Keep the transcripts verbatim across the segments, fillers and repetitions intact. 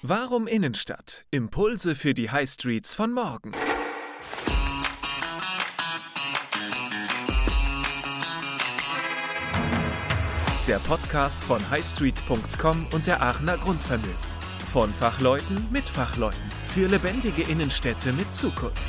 Warum Innenstadt? Impulse für die High Streets von morgen. Der Podcast von highstreet punkt com und der Aachener Grundvermögen. Von Fachleuten mit Fachleuten. Für lebendige Innenstädte mit Zukunft.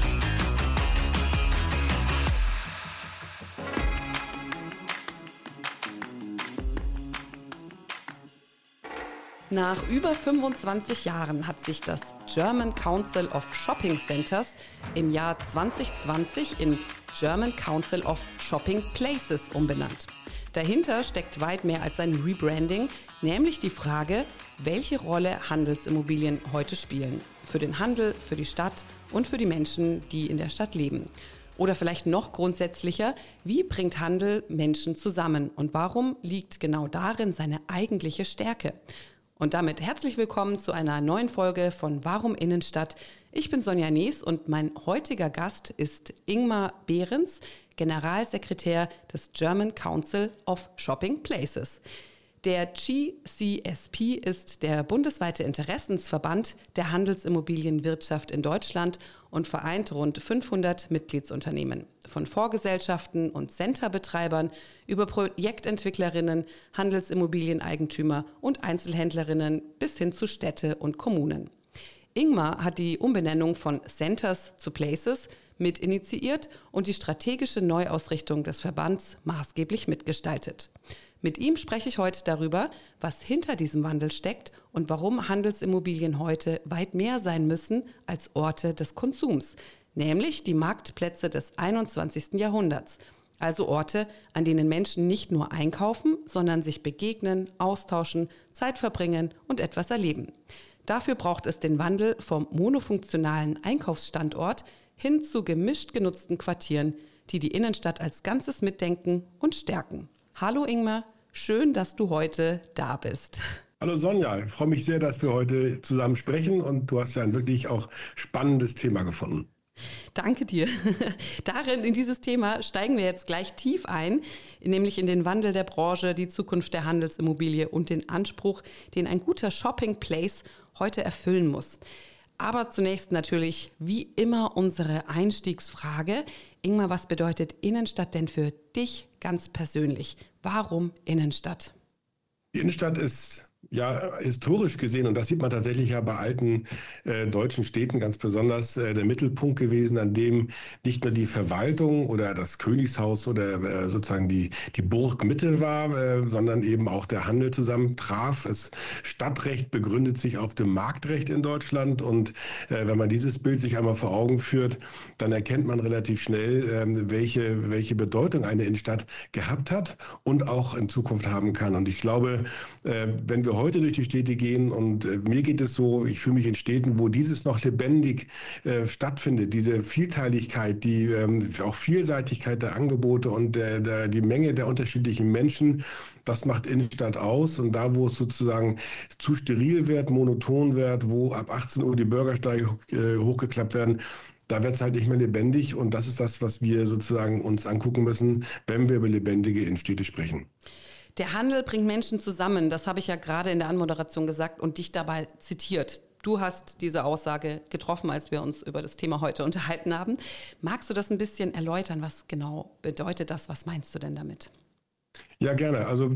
Nach über fünfundzwanzig Jahren hat sich das German Council of Shopping Centers im Jahr zwanzig zwanzig in German Council of Shopping Places umbenannt. Dahinter steckt weit mehr als ein Rebranding, nämlich die Frage, welche Rolle Handelsimmobilien heute spielen. Für den Handel, für die Stadt und für die Menschen, die in der Stadt leben. Oder vielleicht noch grundsätzlicher, wie bringt Handel Menschen zusammen und warum liegt genau darin seine eigentliche Stärke? Und damit herzlich willkommen zu einer neuen Folge von Warum Innenstadt? Ich bin Sonja Nees und mein heutiger Gast ist Ingmar Behrens, Generalsekretär des German Council of Shopping Places. Der G C S P ist der bundesweite Interessensverband der Handelsimmobilienwirtschaft in Deutschland und vereint rund fünfhundert Mitgliedsunternehmen. Von Vorgesellschaften und Centerbetreibern über Projektentwicklerinnen, Handelsimmobilieneigentümer und Einzelhändlerinnen bis hin zu Städte und Kommunen. Ingmar hat die Umbenennung von Centers zu Places mit initiiert und die strategische Neuausrichtung des Verbands maßgeblich mitgestaltet. Mit ihm spreche ich heute darüber, was hinter diesem Wandel steckt und warum Handelsimmobilien heute weit mehr sein müssen als Orte des Konsums, nämlich die Marktplätze des einundzwanzigsten Jahrhunderts. Also Orte, an denen Menschen nicht nur einkaufen, sondern sich begegnen, austauschen, Zeit verbringen und etwas erleben. Dafür braucht es den Wandel vom monofunktionalen Einkaufsstandort hin zu gemischt genutzten Quartieren, die die Innenstadt als Ganzes mitdenken und stärken. Hallo Ingmar, schön, dass du heute da bist. Hallo Sonja, ich freue mich sehr, dass wir heute zusammen sprechen und du hast ja ein wirklich auch spannendes Thema gefunden. Danke dir. Darin, in dieses Thema steigen wir jetzt gleich tief ein, nämlich in den Wandel der Branche, die Zukunft der Handelsimmobilie und den Anspruch, den ein guter Shopping Place heute erfüllen muss. Aber zunächst natürlich, wie immer, unsere Einstiegsfrage. Ingmar, was bedeutet Innenstadt denn für dich ganz persönlich? Warum Innenstadt? Die Innenstadt ist ja historisch gesehen, und das sieht man tatsächlich ja bei alten äh, deutschen Städten ganz besonders, äh, der Mittelpunkt gewesen, an dem nicht nur die Verwaltung oder das Königshaus oder äh, sozusagen die, die Burgmitte war, äh, sondern eben auch der Handel zusammentraf. Das Stadtrecht begründet sich auf dem Marktrecht in Deutschland und äh, wenn man dieses Bild sich einmal vor Augen führt, dann erkennt man relativ schnell, äh, welche, welche Bedeutung eine Innenstadt gehabt hat und auch in Zukunft haben kann. Und ich glaube, äh, wenn wir heute durch die Städte gehen und äh, mir geht es so, ich fühle mich in Städten, wo dieses noch lebendig äh, stattfindet, diese Vielteiligkeit, die ähm, auch Vielseitigkeit der Angebote und der, der, die Menge der unterschiedlichen Menschen, das macht Innenstadt aus. Und da, wo es sozusagen zu steril wird, monoton wird, wo ab achtzehn Uhr die Bürgersteige äh, hochgeklappt werden, da wird es halt nicht mehr lebendig. Und das ist das, was wir sozusagen uns angucken müssen, wenn wir über lebendige Innenstädte sprechen. Der Handel bringt Menschen zusammen, das habe ich ja gerade in der Anmoderation gesagt und dich dabei zitiert. Du hast diese Aussage getroffen, als wir uns über das Thema heute unterhalten haben. Magst du das ein bisschen erläutern? Was genau bedeutet das? Was meinst du denn damit? Ja, gerne. Also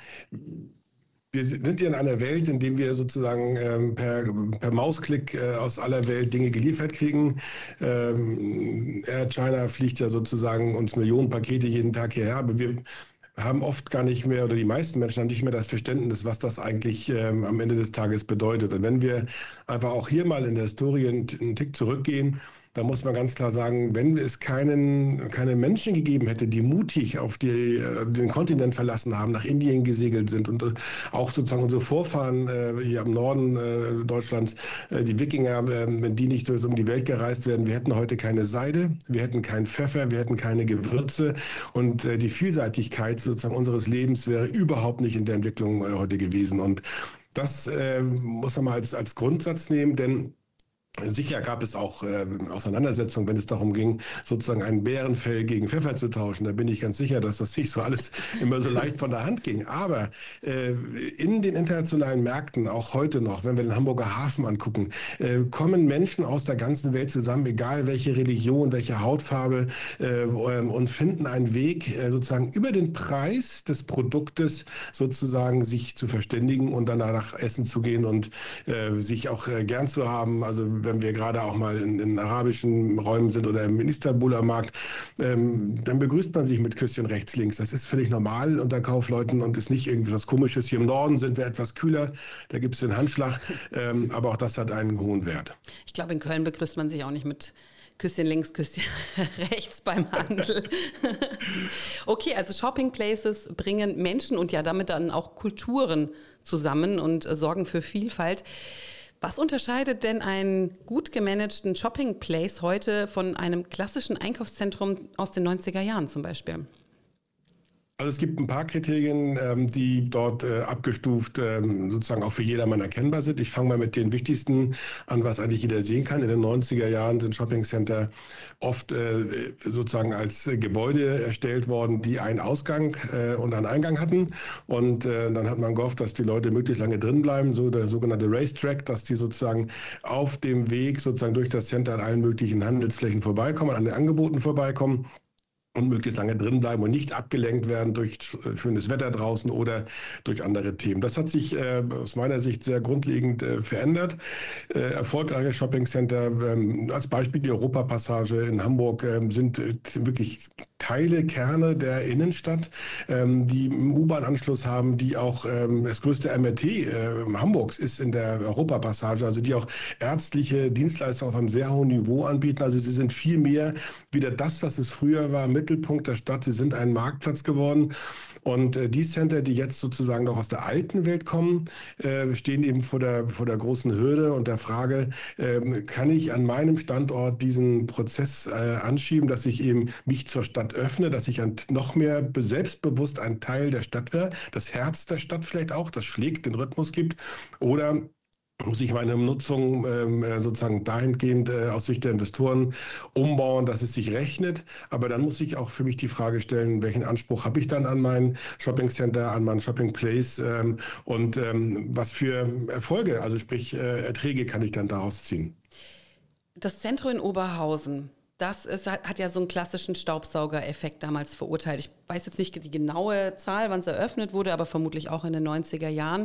wir sind hier in einer Welt, in der wir sozusagen ähm, per, per Mausklick äh, aus aller Welt Dinge geliefert kriegen. Ähm, Air China fliegt ja sozusagen uns Millionen Pakete jeden Tag hierher, aber wir haben oft gar nicht mehr, oder die meisten Menschen haben nicht mehr das Verständnis, was das eigentlich ähm, am Ende des Tages bedeutet. Und wenn wir einfach auch hier mal in der Historie einen, einen Tick zurückgehen, da muss man ganz klar sagen, wenn es keinen, keine Menschen gegeben hätte, die mutig auf die, äh, den Kontinent verlassen haben, nach Indien gesegelt sind und äh, auch sozusagen unsere Vorfahren äh, hier im Norden äh, Deutschlands, äh, die Wikinger, äh, wenn die nicht so um die Welt gereist wären, wir hätten heute keine Seide, wir hätten keinen Pfeffer, wir hätten keine Gewürze und äh, die Vielseitigkeit sozusagen unseres Lebens wäre überhaupt nicht in der Entwicklung äh, heute gewesen. Und das äh, muss man mal als, als Grundsatz nehmen, denn Sicher gab es auch äh, Auseinandersetzungen, wenn es darum ging, sozusagen ein Bärenfell gegen Pfeffer zu tauschen. Da bin ich ganz sicher, dass das nicht so alles immer so leicht von der Hand ging. Aber äh, in den internationalen Märkten, auch heute noch, wenn wir den Hamburger Hafen angucken, äh, kommen Menschen aus der ganzen Welt zusammen, egal welche Religion, welche Hautfarbe, äh, und finden einen Weg, äh, sozusagen über den Preis des Produktes sozusagen sich zu verständigen und dann danach essen zu gehen und äh, sich auch äh, gern zu haben. Also wenn wir gerade auch mal in, in arabischen Räumen sind oder im Istanbuler Markt, ähm, dann begrüßt man sich mit Küsschen rechts, links. Das ist völlig normal unter Kaufleuten und ist nicht irgendwas Komisches. Hier im Norden sind wir etwas kühler, da gibt es den Handschlag, ähm, aber auch das hat einen hohen Wert. Ich glaube, in Köln begrüßt man sich auch nicht mit Küsschen links, Küsschen rechts beim Handel. Okay, also Shopping Places bringen Menschen und ja damit dann auch Kulturen zusammen und äh, sorgen für Vielfalt. Was unterscheidet denn einen gut gemanagten Shopping Place heute von einem klassischen Einkaufszentrum aus den neunziger Jahren zum Beispiel? Also es gibt ein paar Kriterien, ähm, die dort äh, abgestuft ähm, sozusagen auch für jedermann erkennbar sind. Ich fange mal mit den wichtigsten an, was eigentlich jeder sehen kann. In den neunziger Jahren sind Shoppingcenter oft äh, sozusagen als Gebäude erstellt worden, die einen Ausgang äh, und einen Eingang hatten. Und äh, dann hat man gehofft, dass die Leute möglichst lange drin bleiben, so der sogenannte Racetrack, dass die sozusagen auf dem Weg sozusagen durch das Center an allen möglichen Handelsflächen vorbeikommen, an den Angeboten vorbeikommen. Und möglichst lange drin bleiben und nicht abgelenkt werden durch schönes Wetter draußen oder durch andere Themen. Das hat sich äh, aus meiner Sicht sehr grundlegend äh, verändert. Äh, erfolgreiche Shoppingcenter, ähm, als Beispiel die Europapassage in Hamburg, ähm, sind äh, wirklich Teile, Kerne der Innenstadt, ähm, die einen U-Bahn-Anschluss haben, die auch ähm, das größte M R T äh, Hamburgs ist in der Europapassage, also die auch ärztliche Dienstleistungen auf einem sehr hohen Niveau anbieten. Also sie sind viel mehr wieder das, was es früher war, Mittelpunkt der Stadt. Sie sind ein Marktplatz geworden. Und äh, die Center, die jetzt sozusagen noch aus der alten Welt kommen, äh, stehen eben vor der, vor der großen Hürde und der Frage, äh, kann ich an meinem Standort diesen Prozess äh, anschieben, dass ich eben mich zur Stadt öffne, dass ich ein, noch mehr selbstbewusst ein Teil der Stadt wäre, das Herz der Stadt vielleicht auch, das schlägt, den Rhythmus gibt, oder muss ich meine Nutzung ähm, sozusagen dahingehend äh, aus Sicht der Investoren umbauen, dass es sich rechnet. Aber dann muss ich auch für mich die Frage stellen, welchen Anspruch habe ich dann an mein Shopping Center, an mein Shopping Place ähm, und ähm, was für Erfolge, also sprich äh, Erträge kann ich dann daraus ziehen. Das Zentrum in Oberhausen, das ist, hat ja so einen klassischen Staubsaugereffekt damals verurteilt. Ich weiß jetzt nicht die genaue Zahl, wann es eröffnet wurde, aber vermutlich auch in den neunziger Jahren.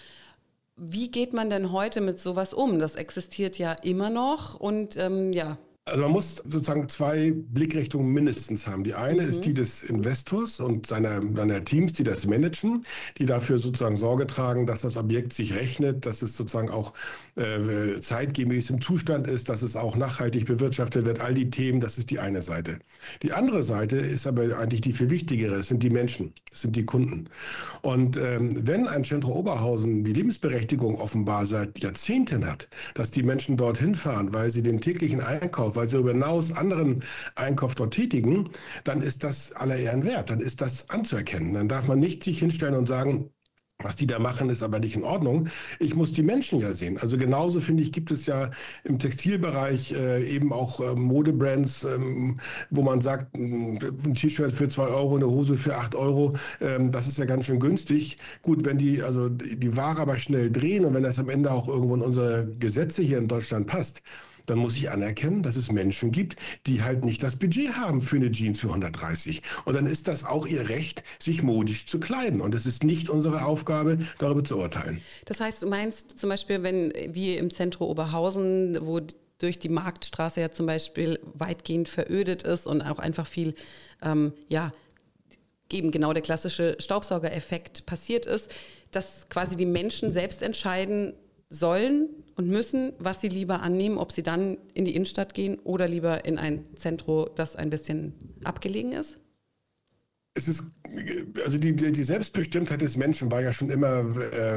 Wie geht man denn heute mit sowas um? Das existiert ja immer noch und ähm, ja. Also man muss sozusagen zwei Blickrichtungen mindestens haben. Die eine mhm. ist die des Investors und seiner, seiner Teams, die das managen, die dafür sozusagen Sorge tragen, dass das Objekt sich rechnet, dass es sozusagen auch äh, zeitgemäß im Zustand ist, dass es auch nachhaltig bewirtschaftet wird. All die Themen, das ist die eine Seite. Die andere Seite ist aber eigentlich die viel wichtigere, das sind die Menschen, das sind die Kunden. Und ähm, wenn ein Centro Oberhausen die Lebensberechtigung offenbar seit Jahrzehnten hat, dass die Menschen dorthin fahren, weil sie den täglichen Einkauf, weil sie darüber hinaus anderen Einkauf dort tätigen, dann ist das aller Ehren wert, dann ist das anzuerkennen. Dann darf man nicht sich hinstellen und sagen, was die da machen, ist aber nicht in Ordnung. Ich muss die Menschen ja sehen. Also genauso, finde ich, gibt es ja im Textilbereich äh, eben auch äh, Modebrands, ähm, wo man sagt, ein T-Shirt für zwei Euro, eine Hose für acht Euro, ähm, das ist ja ganz schön günstig. Gut, wenn die also die Ware aber schnell drehen und wenn das am Ende auch irgendwo in unsere Gesetze hier in Deutschland passt, dann muss ich anerkennen, dass es Menschen gibt, die halt nicht das Budget haben für eine Jeans für hundertdreißig. Und dann ist das auch ihr Recht, sich modisch zu kleiden. Und es ist nicht unsere Aufgabe, darüber zu urteilen. Das heißt, du meinst zum Beispiel, wenn wie im Zentrum Oberhausen, wo durch die Marktstraße ja zum Beispiel weitgehend verödet ist und auch einfach viel, ähm, ja, eben genau der klassische Staubsaugereffekt passiert ist, dass quasi die Menschen selbst entscheiden sollen und müssen, was sie lieber annehmen, ob sie dann in die Innenstadt gehen oder lieber in ein Zentrum, das ein bisschen abgelegen ist? Es ist, also die, die Selbstbestimmtheit des Menschen war ja schon immer äh,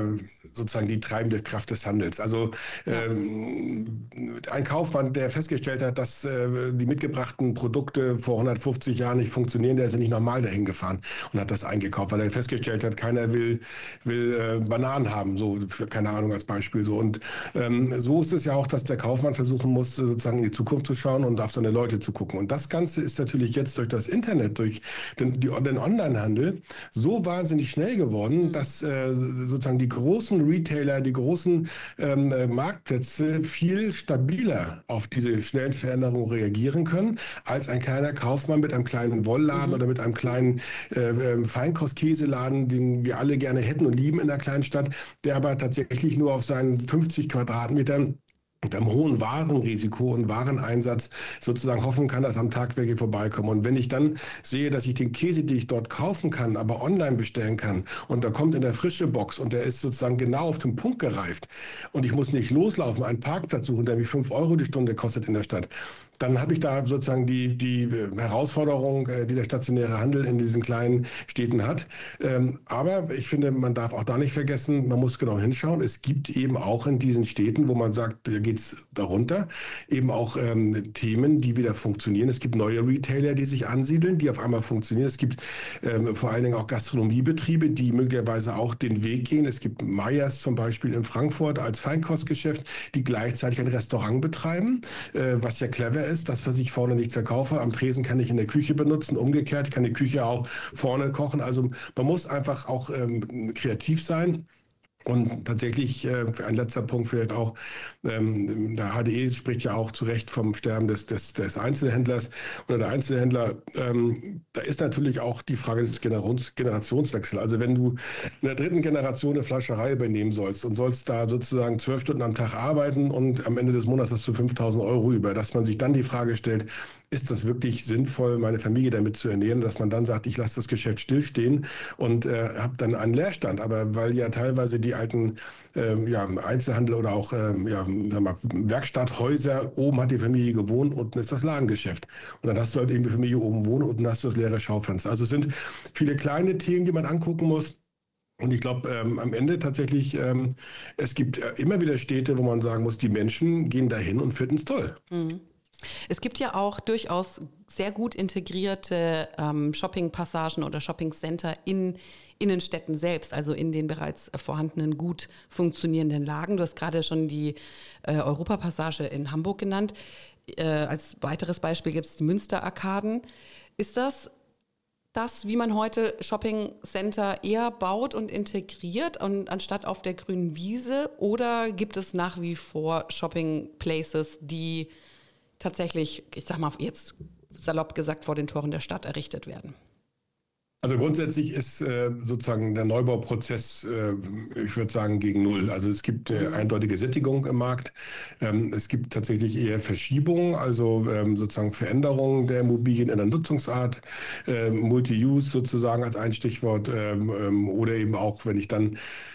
sozusagen die treibende Kraft des Handels. Also ja. ähm, ein Kaufmann, der festgestellt hat, dass äh, die mitgebrachten Produkte vor hundertfünfzig Jahren nicht funktionieren, der ist ja nicht normal dahin gefahren und hat das eingekauft, weil er festgestellt hat, keiner will, will äh, Bananen haben, so für, keine Ahnung als Beispiel. So. Und ähm, so ist es ja auch, dass der Kaufmann versuchen muss, sozusagen in die Zukunft zu schauen und auf seine Leute zu gucken. Und das Ganze ist natürlich jetzt durch das Internet, durch den, die, den Onlinehandel so wahnsinnig schnell geworden, mhm. dass äh, sozusagen die großen Retailer, die großen ähm, Marktplätze viel stabiler auf diese schnellen Veränderungen reagieren können, als ein kleiner Kaufmann mit einem kleinen Wollladen mhm. oder mit einem kleinen äh, Feinkostkäseladen, den wir alle gerne hätten und lieben in der kleinen Stadt, der aber tatsächlich nur auf seinen fünfzig Quadratmetern mit einem hohen Warenrisiko und Wareneinsatz sozusagen hoffen kann, dass am Tag welche vorbeikommen. Und wenn ich dann sehe, dass ich den Käse, den ich dort kaufen kann, aber online bestellen kann und da kommt in der frische Box und der ist sozusagen genau auf den Punkt gereift und ich muss nicht loslaufen, einen Parkplatz suchen, der mich fünf Euro die Stunde kostet in der Stadt, dann habe ich da sozusagen die, die Herausforderung, die der stationäre Handel in diesen kleinen Städten hat. Aber ich finde, man darf auch da nicht vergessen, man muss genau hinschauen. Es gibt eben auch in diesen Städten, wo man sagt, da geht es darunter, eben auch ähm, Themen, die wieder funktionieren. Es gibt neue Retailer, die sich ansiedeln, die auf einmal funktionieren. Es gibt ähm, vor allen Dingen auch Gastronomiebetriebe, die möglicherweise auch den Weg gehen. Es gibt Meyers zum Beispiel in Frankfurt als Feinkostgeschäft, die gleichzeitig ein Restaurant betreiben, äh, was ja clever ist. Ist, das, was ich vorne nicht verkaufe, am Tresen kann ich in der Küche benutzen. Umgekehrt, ich kann die Küche auch vorne kochen. Also man muss einfach auch ähm, kreativ sein. Und tatsächlich, äh, ein letzter Punkt vielleicht auch, ähm, der H D E spricht ja auch zu Recht vom Sterben des, des, des Einzelhändlers oder der Einzelhändler. Ähm, da ist natürlich auch die Frage des Generations, Generationswechsels. Also wenn du in der dritten Generation eine Fleischerei übernehmen sollst und sollst da sozusagen zwölf Stunden am Tag arbeiten und am Ende des Monats hast du fünftausend Euro über, dass man sich dann die Frage stellt, ist das wirklich sinnvoll, meine Familie damit zu ernähren, dass man dann sagt, ich lasse das Geschäft stillstehen und äh, habe dann einen Leerstand. Aber weil ja teilweise die alten äh, ja, Einzelhandel oder auch äh, ja, sag mal, Werkstatthäuser, oben hat die Familie gewohnt, unten ist das Ladengeschäft. Und dann hast du halt eben die Familie oben wohnen, unten hast du das leere Schaufenster. Also es sind viele kleine Themen, die man angucken muss. Und ich glaube, ähm, am Ende tatsächlich, ähm, es gibt äh, immer wieder Städte, wo man sagen muss, die Menschen gehen dahin und finden es toll. Mhm. Es gibt ja auch durchaus sehr gut integrierte ähm, Shoppingpassagen oder Shoppingcenter in Innenstädten selbst, also in den bereits vorhandenen, gut funktionierenden Lagen. Du hast gerade schon die äh, Europapassage in Hamburg genannt. Äh, als weiteres Beispiel gibt es die Münsterarkaden. Ist das das, wie man heute Shoppingcenter eher baut und integriert und anstatt auf der grünen Wiese? Oder gibt es nach wie vor Shoppingplaces, die tatsächlich, ich sag mal jetzt salopp gesagt, vor den Toren der Stadt errichtet werden? Also grundsätzlich ist äh, sozusagen der Neubauprozess, äh, ich würde sagen, gegen Null. Also es gibt äh, eindeutige Sättigung im Markt. Ähm, es gibt tatsächlich eher Verschiebungen, also ähm, sozusagen Veränderungen der Immobilien in der Nutzungsart, äh, Multi-Use sozusagen als ein Stichwort ähm, ähm, oder eben auch, wenn ich dann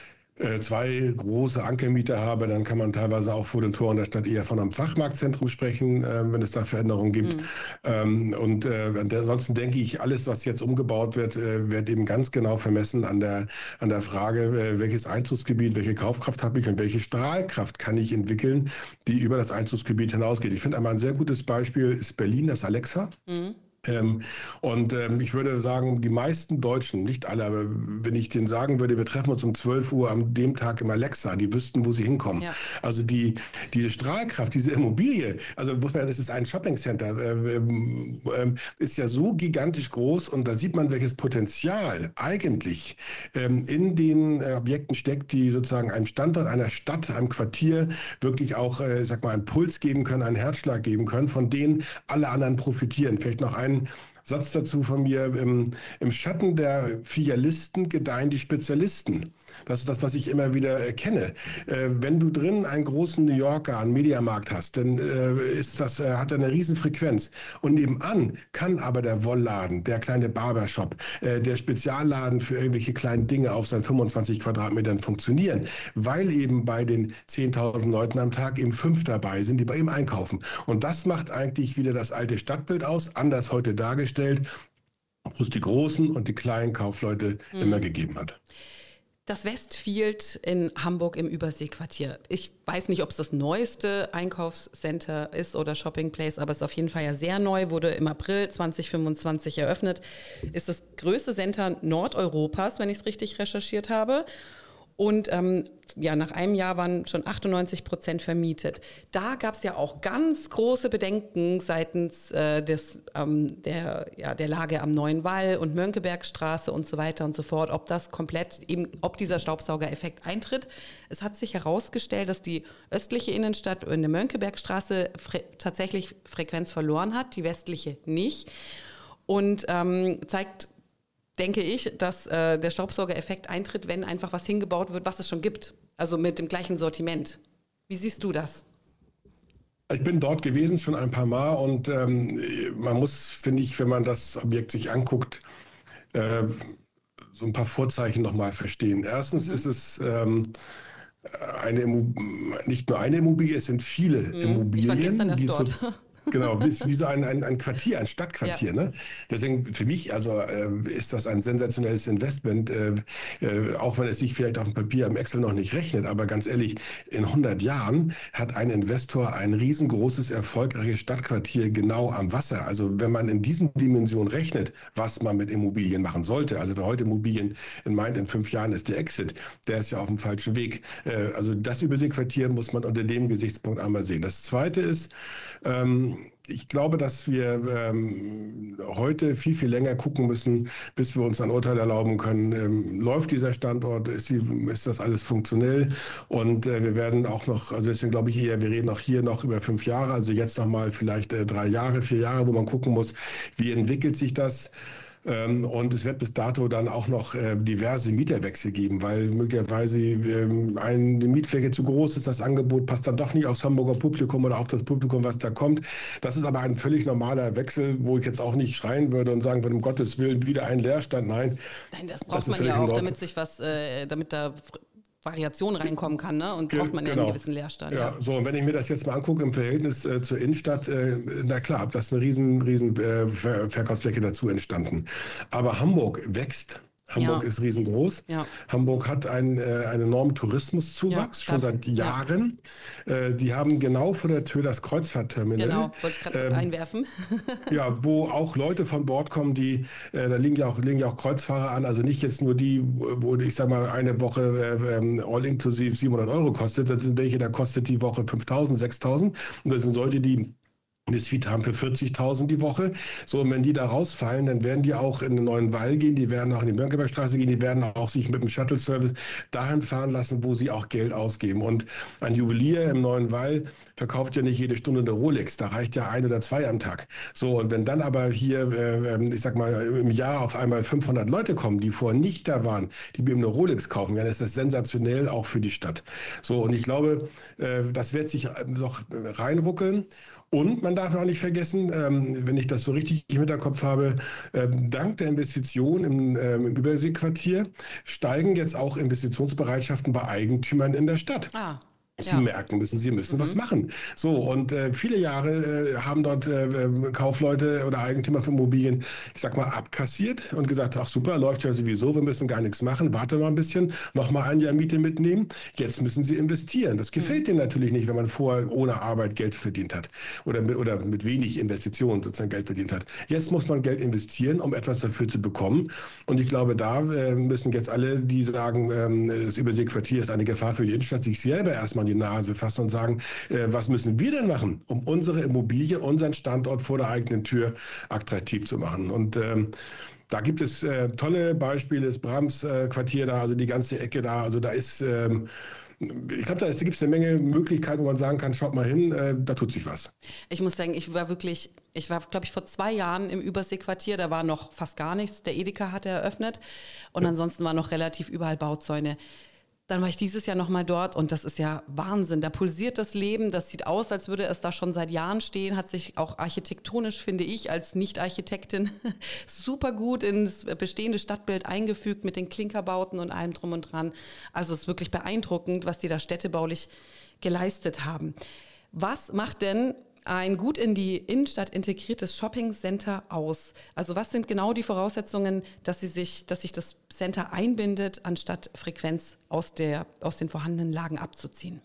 zwei große Ankermieter habe, dann kann man teilweise auch vor den Toren der Stadt eher von einem Fachmarktzentrum sprechen, äh, wenn es da Veränderungen gibt. Mhm. Ähm, und äh, ansonsten denke ich, alles, was jetzt umgebaut wird, äh, wird eben ganz genau vermessen an der, an der Frage, äh, welches Einzugsgebiet, welche Kaufkraft habe ich und welche Strahlkraft kann ich entwickeln, die über das Einzugsgebiet hinausgeht. Ich finde einmal ein sehr gutes Beispiel ist Berlin, das Alexa. Mhm. Ähm, und ähm, ich würde sagen, die meisten Deutschen, nicht alle, aber wenn ich denen sagen würde, wir treffen uns um zwölf Uhr an dem Tag im Alexa, die wüssten, wo sie hinkommen. Ja. Also die, diese Strahlkraft, diese Immobilie, also muss man, das ist ein Shoppingcenter, äh, äh, ist ja so gigantisch groß und da sieht man, welches Potenzial eigentlich ähm, in den äh, Objekten steckt, die sozusagen einem Standort, einer Stadt, einem Quartier wirklich auch, äh, sag mal, einen Puls geben können, einen Herzschlag geben können, von denen alle anderen profitieren. Vielleicht noch ein Satz dazu von mir, im, im Schatten der Filialisten gedeihen die Spezialisten. Das ist das, was ich immer wieder erkenne. Äh, wenn du drin einen großen New Yorker, einen Mediamarkt hast, dann äh, ist das, äh, hat er eine riesen Frequenz. Und nebenan kann aber der Wollladen, der kleine Barbershop, äh, der Spezialladen für irgendwelche kleinen Dinge auf seinen fünfundzwanzig Quadratmetern funktionieren, weil eben bei den zehntausend Leuten am Tag eben fünf dabei sind, die bei ihm einkaufen. Und das macht eigentlich wieder das alte Stadtbild aus, anders heute dargestellt, wo es die großen und die kleinen Kaufleute mhm. immer gegeben hat. Das Westfield in Hamburg im Überseequartier. Ich weiß nicht, ob es das neueste Einkaufscenter ist oder Shopping Place, aber es ist auf jeden Fall ja sehr neu, wurde im April zwanzig fünfundzwanzig eröffnet. Ist das größte Center Nordeuropas, wenn ich es richtig recherchiert habe. Und ähm, ja, nach einem Jahr waren schon achtundneunzig Prozent vermietet. Da gab es ja auch ganz große Bedenken seitens äh, des, ähm, der, ja, der Lage am Neuen Wall und Mönckebergstraße und so weiter und so fort, ob das komplett, eben, ob dieser Staubsaugereffekt eintritt. Es hat sich herausgestellt, dass die östliche Innenstadt in der Mönckebergstraße fre- tatsächlich Frequenz verloren hat, die westliche nicht. Und ähm, zeigt, denke ich, dass äh, der Staubsaugereffekt eintritt, wenn einfach was hingebaut wird, was es schon gibt. Also mit dem gleichen Sortiment. Wie siehst du das? Ich bin dort gewesen schon ein paar Mal und ähm, man muss, finde ich, wenn man das Objekt sich anguckt, äh, so ein paar Vorzeichen nochmal verstehen. Erstens mhm. ist es ähm, eine Immo- nicht nur eine Immobilie, es sind viele mhm. Immobilien. Ich war gestern erst die dort. Zu, Genau, wie so ein, ein, ein Quartier, ein Stadtquartier. Ja. Ne? Deswegen für mich also äh, ist das ein sensationelles Investment, äh, äh, auch wenn es sich vielleicht auf dem Papier im Excel noch nicht rechnet. Aber ganz ehrlich, in hundert Jahren hat ein Investor ein riesengroßes, erfolgreiches Stadtquartier genau am Wasser. Also wenn man in diesen Dimensionen rechnet, was man mit Immobilien machen sollte, also wer heute Immobilien meint, in fünf Jahren ist der Exit, der ist ja auf dem falschen Weg. Äh, also das Überseequartier muss man unter dem Gesichtspunkt einmal sehen. Das Zweite ist, ähm, ich glaube, dass wir ähm, heute viel, viel länger gucken müssen, bis wir uns ein Urteil erlauben können. Ähm, läuft dieser Standort? Ist, die, ist das alles funktionell? Und äh, wir werden auch noch, also deswegen glaube ich eher, wir reden auch hier noch über fünf Jahre, also jetzt noch mal vielleicht äh, drei Jahre, vier Jahre, wo man gucken muss, wie entwickelt sich das? Und es wird bis dato dann auch noch äh, diverse Mieterwechsel geben, weil möglicherweise ähm, eine Mietfläche zu groß ist, das Angebot passt dann doch nicht aufs Hamburger Publikum oder auf das Publikum, was da kommt. Das ist aber ein völlig normaler Wechsel, wo ich jetzt auch nicht schreien würde und sagen würde, um Gottes Willen, wieder ein Leerstand. Nein, Nein, das braucht das man ja auch, damit sich was, äh, damit da Variation reinkommen kann, ne? Und braucht man ja genau. einen gewissen Leerstand. Ja, ja, so, und wenn ich mir das jetzt mal angucke im Verhältnis äh, zur Innenstadt, äh, na klar, da ist eine riesen, riesen äh, Ver- Verkaufsfläche dazu entstanden. Aber Hamburg wächst. Hamburg ja. ist riesengroß. Ja. Hamburg hat einen, äh, einen enormen Tourismuszuwachs, ja, schon seit Jahren. Ja. Äh, die haben genau vor der Tür das Kreuzfahrtterminal. Genau, wollte ich gerade ähm, einwerfen. Ja, wo auch Leute von Bord kommen, die, äh, da liegen ja, auch, liegen ja auch Kreuzfahrer an, also nicht jetzt nur die, wo ich sag mal eine Woche äh, all-inklusiv siebenhundert Euro kostet, das sind welche, da kostet die Woche fünftausend, sechstausend und das sind Leute, die eine Suite haben für vierzigtausend die Woche. So, und wenn die da rausfallen, dann werden die auch in den Neuen Wall gehen, die werden auch in die Mönckebergstraße gehen, die werden auch sich mit dem Shuttle-Service dahin fahren lassen, wo sie auch Geld ausgeben. Und ein Juwelier im Neuen Wall verkauft ja nicht jede Stunde eine Rolex, da reicht ja ein oder zwei am Tag. So, und wenn dann aber hier, äh, ich sag mal, im Jahr auf einmal fünfhundert Leute kommen, die vorher nicht da waren, die mir eine Rolex kaufen, dann ist das sensationell auch für die Stadt. So, und ich glaube, äh, das wird sich noch reinruckeln. Und man darf auch nicht vergessen, ähm, wenn ich das so richtig im Hinterkopf habe, äh, dank der Investition im, ähm, im Überseequartier steigen jetzt auch Investitionsbereitschaften bei Eigentümern in der Stadt. Ah. Sie ja. merken müssen, sie müssen mhm. was machen. So, und äh, viele Jahre äh, haben dort äh, Kaufleute oder Eigentümer von Immobilien, ich sag mal, abkassiert und gesagt, ach super, läuft ja sowieso, wir müssen gar nichts machen, warte mal ein bisschen, noch mal ein Jahr Miete mitnehmen. Jetzt müssen sie investieren. Das gefällt mhm. denen natürlich nicht, wenn man vorher ohne Arbeit Geld verdient hat oder mit, oder mit wenig Investitionen sozusagen Geld verdient hat. Jetzt muss man Geld investieren, um etwas dafür zu bekommen. Und ich glaube, da äh, müssen jetzt alle, die sagen, ähm, das Überseequartier ist eine Gefahr für die Innenstadt, sich selber erstmal die Nase fassen und sagen, äh, was müssen wir denn machen, um unsere Immobilie, unseren Standort vor der eigenen Tür attraktiv zu machen. Und ähm, da gibt es äh, tolle Beispiele, das Brahms äh, Quartier da, also die ganze Ecke da, also da ist, ähm, ich glaube, da, da gibt es eine Menge Möglichkeiten, wo man sagen kann, schaut mal hin, äh, da tut sich was. Ich muss sagen, ich war wirklich, ich war, glaube ich, vor zwei Jahren im Überseequartier, da war noch fast gar nichts, der Edeka hatte eröffnet und ja. ansonsten waren noch relativ überall Bauzäune. Dann war ich dieses Jahr nochmal dort und das ist ja Wahnsinn. Da pulsiert das Leben, das sieht aus, als würde es da schon seit Jahren stehen, hat sich auch architektonisch, finde ich, als Nicht-Architektin super gut ins bestehende Stadtbild eingefügt mit den Klinkerbauten und allem drum und dran. Also es ist wirklich beeindruckend, was die da städtebaulich geleistet haben. Was macht denn ein gut in die Innenstadt integriertes Shopping-Center aus? Also was sind genau die Voraussetzungen, dass, sie sich, dass sich das Center einbindet, anstatt Frequenz aus, der, aus den vorhandenen Lagen abzuziehen?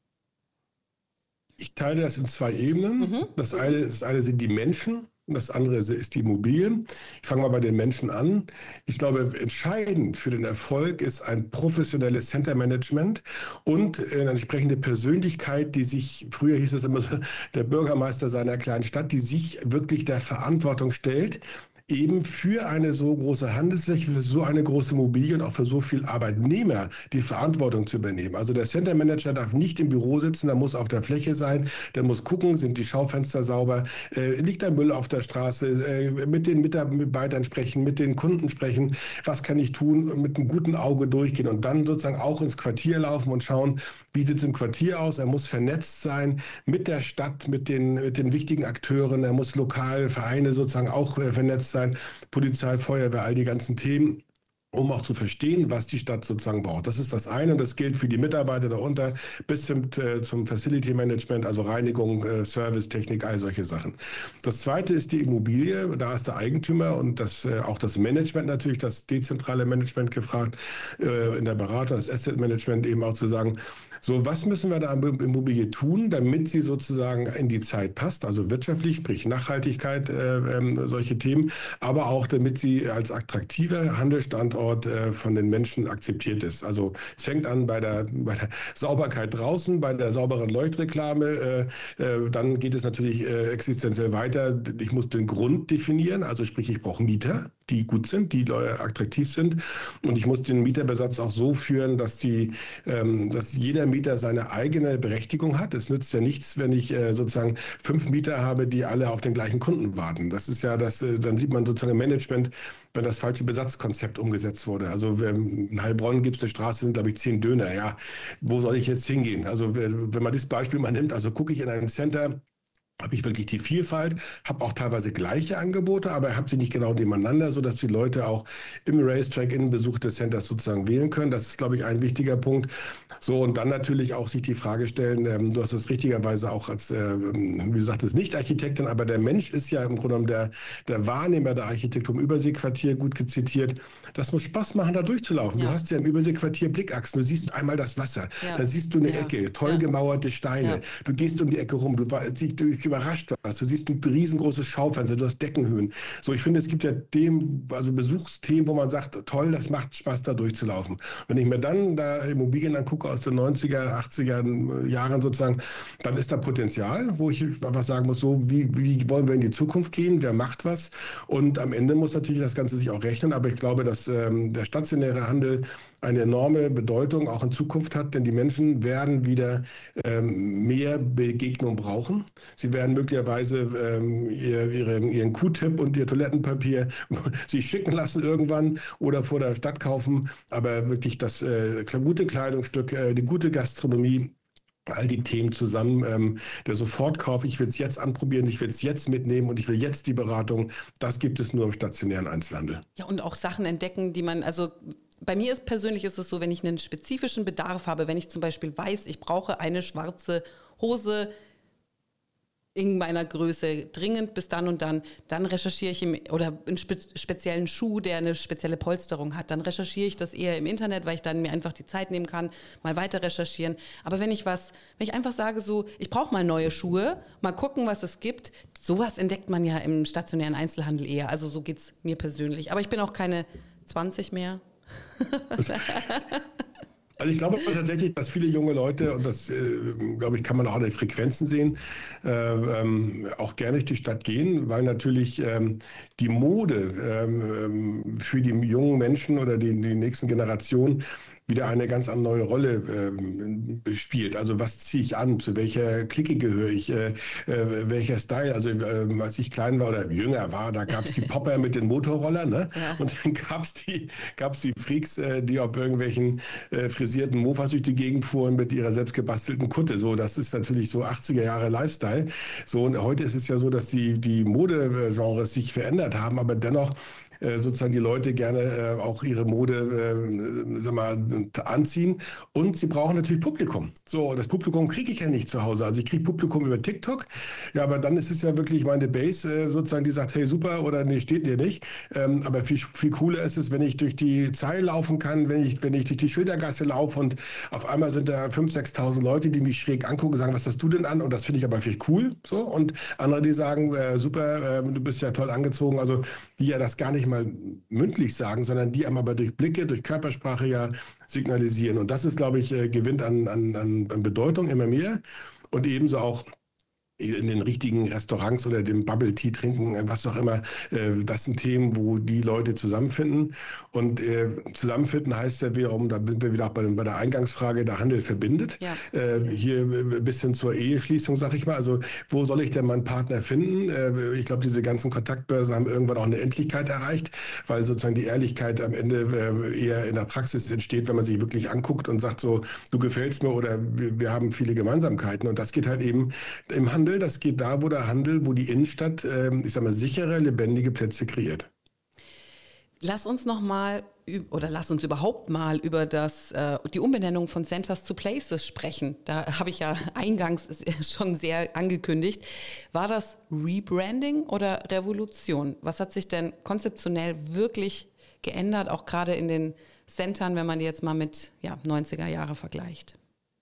Ich teile das in zwei Ebenen. Mhm. Das eine, das eine sind die Menschen. Das andere ist die Immobilie. Ich fange mal bei den Menschen an. Ich glaube, entscheidend für den Erfolg ist ein professionelles Center-Management und eine entsprechende Persönlichkeit, die sich, früher hieß es immer so, der Bürgermeister seiner kleinen Stadt, die sich wirklich der Verantwortung stellt, eben für eine so große Handelsfläche, für so eine große Immobilie und auch für so viele Arbeitnehmer die Verantwortung zu übernehmen. Also der Center Manager darf nicht im Büro sitzen, der muss auf der Fläche sein, der muss gucken, sind die Schaufenster sauber, äh, liegt der Müll auf der Straße, äh, mit den Mitarbeitern sprechen, mit den Kunden sprechen, was kann ich tun, mit einem guten Auge durchgehen und dann sozusagen auch ins Quartier laufen und schauen, wie sieht es im Quartier aus. Er muss vernetzt sein mit der Stadt, mit den, mit den wichtigen Akteuren, er muss lokal Vereine sozusagen auch äh, vernetzt sein. Polizei, Feuerwehr, all die ganzen Themen, um auch zu verstehen, was die Stadt sozusagen braucht. Das ist das eine und das gilt für die Mitarbeiter darunter bis zum, äh, zum Facility Management, also Reinigung, äh, Service, Technik, all solche Sachen. Das zweite ist die Immobilie, da ist der Eigentümer und das, äh, auch das Management natürlich, das dezentrale Management gefragt, äh, in der Beratung, das Asset Management eben auch zu sagen, so, was müssen wir da an Immobilie tun, damit sie sozusagen in die Zeit passt, also wirtschaftlich, sprich Nachhaltigkeit, äh, äh, solche Themen, aber auch damit sie als attraktiver Handelsstandort äh, von den Menschen akzeptiert ist. Also es fängt an bei der, bei der Sauberkeit draußen, bei der sauberen Leuchtreklame, äh, äh, dann geht es natürlich äh, existenziell weiter. Ich muss den Grund definieren, also sprich, ich brauche Mieter, die gut sind, die attraktiv sind und ich muss den Mieterbesatz auch so führen, dass, die, ähm, dass jeder Mieter seine eigene Berechtigung hat. Es nützt ja nichts, wenn ich äh, sozusagen fünf Mieter habe, die alle auf den gleichen Kunden warten. Das ist ja das, äh, dann sieht man sozusagen im Management, wenn das falsche Besatzkonzept umgesetzt wurde. Also in Heilbronn gibt es eine Straße, sind glaube ich zehn Döner. Ja, wo soll ich jetzt hingehen? Also wenn man das Beispiel mal nimmt, also gucke ich in ein Center, habe ich wirklich die Vielfalt, habe auch teilweise gleiche Angebote, aber habe sie nicht genau nebeneinander, sodass die Leute auch im Racetrack in Besuch des Centers sozusagen wählen können. Das ist, glaube ich, ein wichtiger Punkt. So, und dann natürlich auch sich die Frage stellen, ähm, du hast es richtigerweise auch als, äh, wie du sagtest, nicht Architektin, aber der Mensch ist ja im Grunde genommen der, der Wahrnehmer der Architektur im Überseequartier, gut zitiert. Das muss Spaß machen, da durchzulaufen. Ja. Du hast ja im Überseequartier Blickachsen, du siehst einmal das Wasser, ja. Dann siehst du eine ja. Ecke, toll ja. gemauerte Steine, ja. du gehst um die Ecke rum, du, du überrascht was. Du siehst ein riesengroßes Schaufenster, du hast Deckenhöhen. So, ich finde, es gibt ja Themen, also Besuchsthemen, wo man sagt, toll, das macht Spaß, da durchzulaufen. Wenn ich mir dann da Immobilien angucke aus den neunziger, achtziger Jahren sozusagen, dann ist da Potenzial, wo ich einfach sagen muss, so, wie, wie wollen wir in die Zukunft gehen, wer macht was? Und am Ende muss natürlich das Ganze sich auch rechnen, aber ich glaube, dass ähm, der stationäre Handel eine enorme Bedeutung auch in Zukunft hat, denn die Menschen werden wieder ähm, mehr Begegnung brauchen. Sie werden möglicherweise ähm, ihr, ihre, ihren Q-Tip und ihr Toilettenpapier sich schicken lassen irgendwann oder vor der Stadt kaufen, aber wirklich das äh, gute Kleidungsstück, äh, die gute Gastronomie, all die Themen zusammen, ähm, der Sofortkauf, ich will es jetzt anprobieren, ich will es jetzt mitnehmen und ich will jetzt die Beratung, das gibt es nur im stationären Einzelhandel. Ja, und auch Sachen entdecken, die man, also bei mir ist persönlich ist es so, wenn ich einen spezifischen Bedarf habe, wenn ich zum Beispiel weiß, ich brauche eine schwarze Hose in meiner Größe dringend bis dann und dann, dann recherchiere ich im, oder einen spe- speziellen Schuh, der eine spezielle Polsterung hat, dann recherchiere ich das eher im Internet, weil ich dann mir einfach die Zeit nehmen kann, mal weiter recherchieren. Aber wenn ich was, wenn ich einfach sage so, ich brauche mal neue Schuhe, mal gucken, was es gibt, sowas entdeckt man ja im stationären Einzelhandel eher. Also so geht's mir persönlich. Aber ich bin auch keine zwanzig mehr. Also ich glaube tatsächlich, dass viele junge Leute, und das, äh, glaube ich, kann man auch an den Frequenzen sehen, äh, ähm, auch gerne durch die Stadt gehen, weil natürlich ähm, die Mode ähm, für die jungen Menschen oder die, die nächsten Generationen wieder eine ganz neue Rolle äh, spielt. Also was ziehe ich an, zu welcher Clique gehöre ich, äh, äh, welcher Style. Also äh, als ich klein war oder jünger war, da gab es die Popper mit den Motorrollern, ne? Ja. Und dann gab es die, gab's die Freaks, äh, die auf irgendwelchen äh, frisierten Mofas durch die Gegend fuhren mit ihrer selbstgebastelten Kutte. So, das ist natürlich so achtziger Jahre Lifestyle. So, und heute ist es ja so, dass die, die Modegenres sich verändert haben, aber dennoch äh, sozusagen die Leute gerne äh, auch ihre Mode äh, sag mal, anziehen. Und sie brauchen natürlich Publikum. So, das Publikum kriege ich ja nicht zu Hause. Also ich kriege Publikum über TikTok. Ja, aber dann ist es ja wirklich meine Base äh, sozusagen, die sagt, hey, super, oder nee, steht dir nicht. Ähm, aber viel, viel cooler ist es, wenn ich durch die Zeile laufen kann, wenn ich, wenn ich durch die Schildergasse laufe und auf einmal sind da fünftausend, sechstausend Leute, die mich schräg angucken, sagen, was hast du denn an? Und das finde ich aber viel cool. So. Und andere, die sagen, äh, super, äh, du bist ja toll angezogen. Also die ja das gar nicht mal mündlich sagen, sondern die einem aber durch Blicke, durch Körpersprache ja signalisieren. Und das ist, glaube ich, äh, gewinnt an, an, an Bedeutung immer mehr. Und ebenso auch in den richtigen Restaurants oder dem Bubble Tea trinken, was auch immer. Das sind Themen, wo die Leute zusammenfinden. Und äh, zusammenfinden heißt ja wiederum, da sind wir wieder auch bei, bei der Eingangsfrage, der Handel verbindet. Ja. Äh, hier bis hin zur Eheschließung, sag ich mal. Also wo soll ich denn meinen Partner finden? Äh, ich glaube, diese ganzen Kontaktbörsen haben irgendwann auch eine Endlichkeit erreicht, weil sozusagen die Ehrlichkeit am Ende äh, eher in der Praxis entsteht, wenn man sich wirklich anguckt und sagt so, du gefällst mir oder wir, wir haben viele Gemeinsamkeiten. Und das geht halt eben im Handel. Das geht da, wo der Handel, wo die Innenstadt, äh, ich sag mal, sichere, lebendige Plätze kreiert. Lass uns noch mal oder lass uns überhaupt mal über das, äh, die Umbenennung von Centers to Places sprechen. Da habe ich ja eingangs schon sehr angekündigt. War das Rebranding oder Revolution? Was hat sich denn konzeptionell wirklich geändert, auch gerade in den Centern, wenn man die jetzt mal mit ja, neunziger Jahre vergleicht?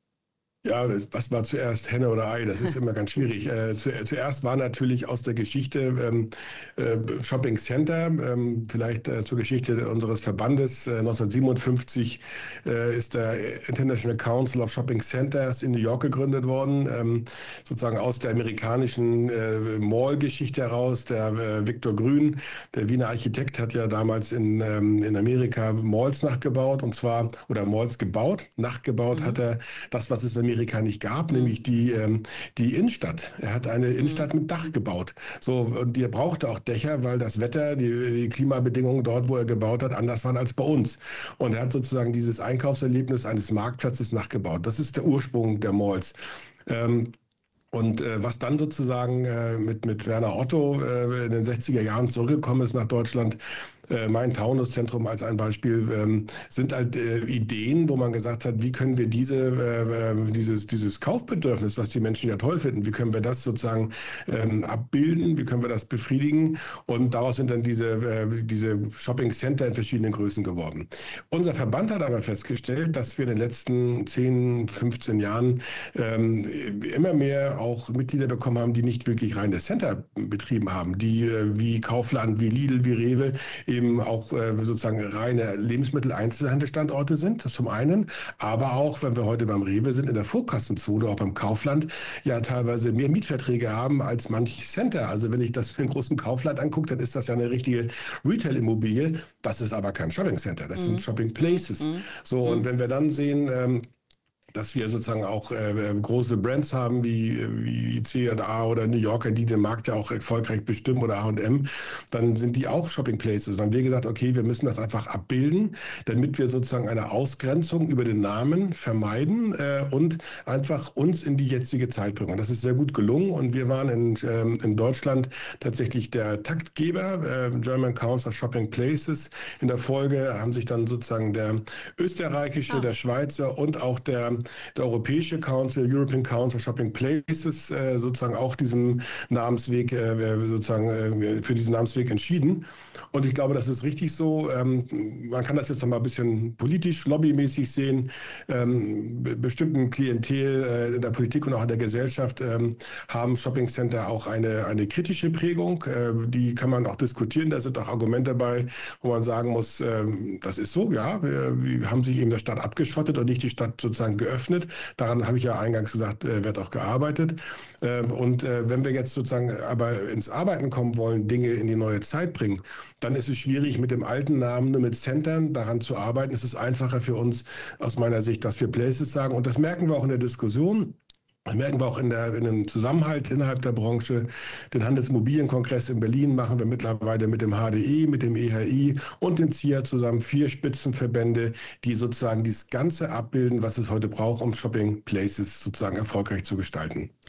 Ja, das, was war zuerst Henne oder Ei? Das ist immer ganz schwierig. Äh, zu, zuerst war natürlich aus der Geschichte ähm, äh, Shopping Center, ähm, vielleicht äh, zur Geschichte unseres Verbandes. Äh, neunzehnhundertsiebenundfünfzig äh, ist der International Council of Shopping Centers in New York gegründet worden, ähm, sozusagen aus der amerikanischen äh, Mall-Geschichte heraus. Der äh, Viktor Grün, der Wiener Architekt, hat ja damals in, ähm, in Amerika Malls nachgebaut, und zwar, oder Malls gebaut, nachgebaut mhm. hat er das, was es in Amerika nicht gab, mhm. nämlich die, ähm, die Innenstadt. Er hat eine Innenstadt mhm. mit Dach gebaut. So, und die brauchte auch Dächer, weil das Wetter, die, die Klimabedingungen dort, wo er gebaut hat, anders waren als bei uns. Und er hat sozusagen dieses Einkaufserlebnis eines Marktplatzes nachgebaut. Das ist der Ursprung der Malls. Ähm, Und äh, was dann sozusagen äh, mit, mit Werner Otto äh, in den sechziger Jahren zurückgekommen ist nach Deutschland, äh, mein Taunuszentrum als ein Beispiel, ähm, sind halt äh, Ideen, wo man gesagt hat, wie können wir diese, äh, dieses, dieses Kaufbedürfnis, was die Menschen ja toll finden, wie können wir das sozusagen ähm, abbilden, wie können wir das befriedigen? Und daraus sind dann diese, äh, diese Shopping Center in verschiedenen Größen geworden. Unser Verband hat aber festgestellt, dass wir in den letzten zehn, fünfzehn Jahren ähm, immer mehr auch Mitglieder bekommen haben, die nicht wirklich rein das Center betrieben haben, die äh, wie Kaufland, wie Lidl, wie Rewe eben auch äh, sozusagen reine Lebensmittel-Einzelhandelsstandorte sind, das zum einen, aber auch, wenn wir heute beim Rewe sind, in der Vorkassenzone, auch beim Kaufland, ja teilweise mehr Mietverträge haben als manch Center. Also wenn ich das für einen großen Kaufland angucke, dann ist das ja eine richtige Retail-Immobilie. Das ist aber kein Shopping-Center, das mhm. sind Shopping-Places. Mhm. So, und wenn wir dann sehen, ähm, dass wir sozusagen auch äh, große Brands haben wie, wie C und A oder New Yorker, die den Markt ja auch erfolgreich bestimmen, oder H und M, dann sind die auch Shopping Places. Dann haben wir gesagt, okay, wir müssen das einfach abbilden, damit wir sozusagen eine Ausgrenzung über den Namen vermeiden äh, und einfach uns in die jetzige Zeit bringen. Und das ist sehr gut gelungen, und wir waren in, ähm, in Deutschland tatsächlich der Taktgeber, äh, German Council of Shopping Places. In der Folge haben sich dann sozusagen der österreichische, ah. der Schweizer und auch der Der Europäische Council, European Council of Shopping Places, äh, sozusagen auch diesen Namensweg, äh, sozusagen äh, für diesen Namensweg entschieden. Und ich glaube, das ist richtig so. Ähm, man kann das jetzt noch mal ein bisschen politisch, lobbymäßig sehen. Ähm, bestimmten Klientel äh, in der Politik und auch in der Gesellschaft ähm, haben Shoppingcenter auch eine, eine kritische Prägung. Äh, die kann man auch diskutieren. Da sind auch Argumente dabei, wo man sagen muss, äh, das ist so, ja, wir, wir haben sich eben der Stadt abgeschottet und nicht die Stadt sozusagen geöffnet. Daran habe ich ja eingangs gesagt, äh, wird auch gearbeitet. Äh, und äh, wenn wir jetzt sozusagen aber ins Arbeiten kommen wollen, Dinge in die neue Zeit bringen, dann ist es schwierig, mit dem alten Namen, nur mit Centern daran zu arbeiten. Es ist einfacher für uns aus meiner Sicht, dass wir Places sagen. Und das merken wir auch in der Diskussion. Das merken wir auch in, der, in dem Zusammenhalt innerhalb der Branche. Den Handelsmobilienkongress in Berlin machen wir mittlerweile mit dem H D I, mit dem E H I und dem Z I A zusammen, vier Spitzenverbände, die sozusagen das Ganze abbilden, was es heute braucht, um Shopping Places sozusagen erfolgreich zu gestalten.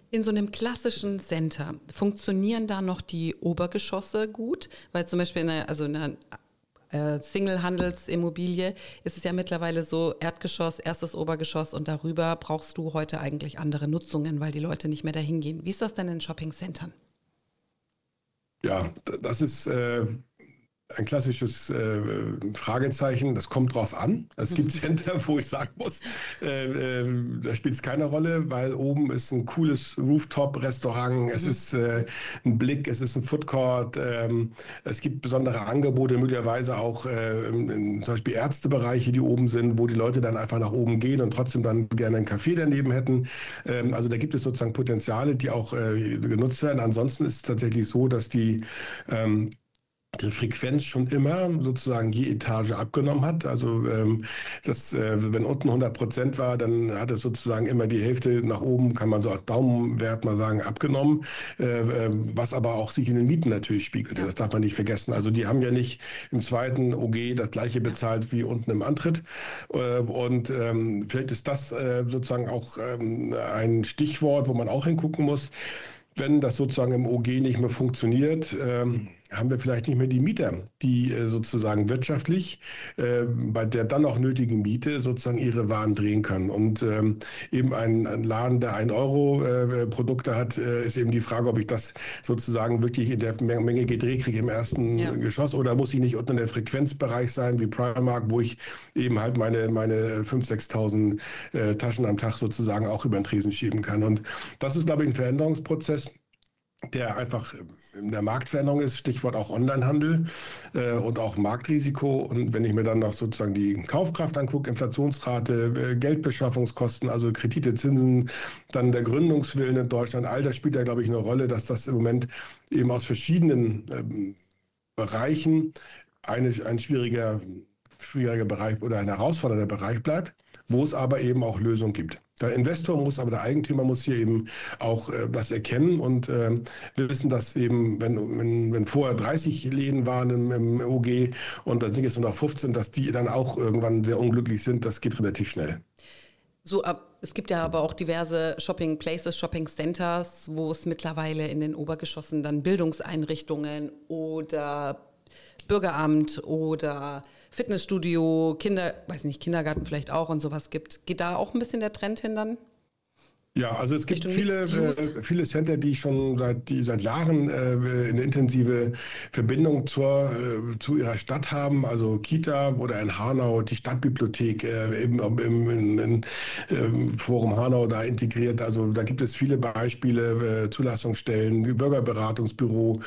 In so einem klassischen Center funktionieren da noch die Obergeschosse gut? Weil zum Beispiel in einer, also in einer äh, Single-Handelsimmobilie ist es ja mittlerweile so, Erdgeschoss, erstes Obergeschoss und darüber brauchst du heute eigentlich andere Nutzungen, weil die Leute nicht mehr dahin gehen. Wie ist das denn in Shopping-Centern? Ja, das ist äh, ein klassisches äh, Fragezeichen. Das kommt drauf an. Es gibt Center, wo ich sagen muss, äh, äh, da spielt es keine Rolle, weil oben ist ein cooles Rooftop-Restaurant, mhm. es ist äh, ein Blick, es ist ein Foodcourt, ähm, es gibt besondere Angebote, möglicherweise auch äh, in, zum Beispiel Ärztebereiche, die oben sind, wo die Leute dann einfach nach oben gehen und trotzdem dann gerne einen Café daneben hätten. Ähm, also da gibt es sozusagen Potenziale, die auch äh, genutzt werden. Ansonsten ist es tatsächlich so, dass die ähm, die Frequenz schon immer sozusagen je Etage abgenommen hat. Also ähm, das, äh, wenn unten hundert Prozent war, dann hat es sozusagen immer die Hälfte nach oben, kann man so als Daumenwert mal sagen, abgenommen, äh, was aber auch sich in den Mieten natürlich spiegelt. Ja. Das darf man nicht vergessen. Also die haben ja nicht im zweiten O G das gleiche bezahlt wie unten im Antritt. Äh, und ähm, vielleicht ist das äh, sozusagen auch ähm, ein Stichwort, wo man auch hingucken muss. Wenn das sozusagen im O G nicht mehr funktioniert, ähm, haben wir vielleicht nicht mehr die Mieter, die äh, sozusagen wirtschaftlich äh, bei der dann auch nötigen Miete sozusagen ihre Waren drehen können. Und ähm, eben ein, ein Laden, der ein Euro äh, Produkte hat, äh, ist eben die Frage, ob ich das sozusagen wirklich in der Menge gedreht kriege im ersten ja. Geschoss oder muss ich nicht unter der Frequenzbereich sein wie Primark, wo ich eben halt meine, meine fünftausend, sechstausend äh, Taschen am Tag sozusagen auch über den Tresen schieben kann. Und das ist, glaube ich, ein Veränderungsprozess, der einfach in der Marktveränderung ist, Stichwort auch Onlinehandel äh, und auch Marktrisiko. Und wenn ich mir dann noch sozusagen die Kaufkraft angucke, Inflationsrate, äh, Geldbeschaffungskosten, also Kredite, Zinsen, dann der Gründungswillen in Deutschland, all das spielt da, glaube ich, eine Rolle, dass das im Moment eben aus verschiedenen ähm, Bereichen eine, ein schwieriger, schwieriger Bereich oder ein herausfordernder Bereich bleibt, wo es aber eben auch Lösungen gibt. Der Investor muss, aber der Eigentümer muss hier eben auch äh, das erkennen und äh, wir wissen, dass eben, wenn, wenn, wenn vorher dreißig Läden waren im, im O G und da sind jetzt nur noch fünfzehn, dass die dann auch irgendwann sehr unglücklich sind, das geht relativ schnell. So, es gibt ja aber auch diverse Shopping Places, Shopping Centers, wo es mittlerweile in den Obergeschossen dann Bildungseinrichtungen oder Bürgeramt oder Fitnessstudio, Kinder, weiß nicht, Kindergarten vielleicht auch und sowas gibt. Geht da auch ein bisschen der Trend hin dann? Ja, also es gibt viele, äh, viele Center, die schon seit, die seit Jahren äh, eine intensive Verbindung zur, äh, zu ihrer Stadt haben. Also Kita oder in Hanau, die Stadtbibliothek äh, eben im, im, im, im Forum Hanau da integriert. Also da gibt es viele Beispiele, äh, Zulassungsstellen, Bürgerberatungsbüro,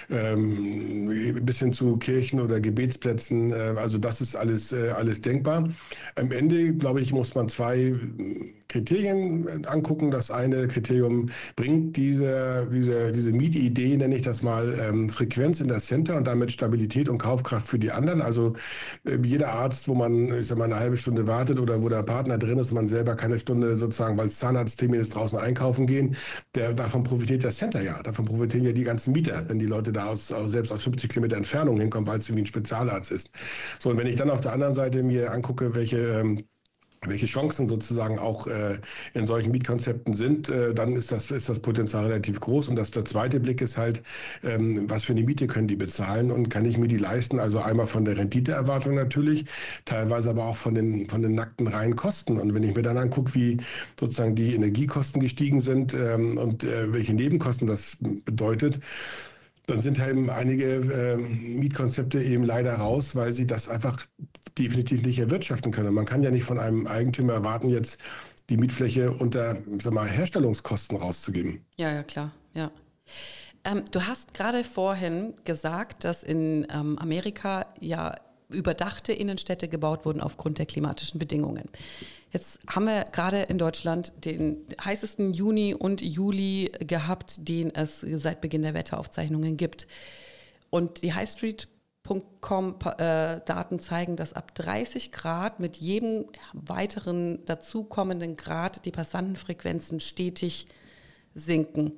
ähm, bis hin zu Kirchen oder Gebetsplätzen. Äh, also das ist alles, äh, alles denkbar. Am Ende, glaube ich, muss man zwei Kriterien angucken. Das eine Kriterium bringt diese, diese, diese Mietidee, nenne ich das mal, ähm, Frequenz in das Center und damit Stabilität und Kaufkraft für die anderen. Also äh, jeder Arzt, wo man, ich sag mal, eine halbe Stunde wartet oder wo der Partner drin ist und man selber keine Stunde sozusagen, weil es Zahnarzttermin ist, draußen einkaufen gehen, der, davon profitiert das Center ja. Davon profitieren ja die ganzen Mieter, wenn die Leute da aus, aus selbst aus fünfzig Kilometer Entfernung hinkommen, weil es irgendwie ein Spezialarzt ist. So, und wenn ich dann auf der anderen Seite mir angucke, welche ähm, welche Chancen sozusagen auch äh, in solchen Mietkonzepten sind, äh, dann ist das, ist das Potenzial relativ groß. Und das, der zweite Blick ist halt, ähm, was für eine Miete können die bezahlen und kann ich mir die leisten? Also einmal von der Renditeerwartung natürlich, teilweise aber auch von den, von den nackten reinen Kosten. Und wenn ich mir dann angucke, wie sozusagen die Energiekosten gestiegen sind ähm, und äh, welche Nebenkosten das bedeutet, dann sind halt einige äh, Mietkonzepte eben leider raus, weil sie das einfach definitiv nicht erwirtschaften können. Man kann ja nicht von einem Eigentümer erwarten, jetzt die Mietfläche unter, sag mal, Herstellungskosten rauszugeben. Ja, ja, klar, ja. Ähm, du hast gerade vorhin gesagt, dass in ähm, Amerika ja überdachte Innenstädte gebaut wurden aufgrund der klimatischen Bedingungen. Jetzt haben wir gerade in Deutschland den heißesten Juni und Juli gehabt, den es seit Beginn der Wetteraufzeichnungen gibt. Und die Highstreet Punkt com äh, Daten zeigen, dass ab dreißig Grad mit jedem weiteren dazukommenden Grad die Passantenfrequenzen stetig sinken.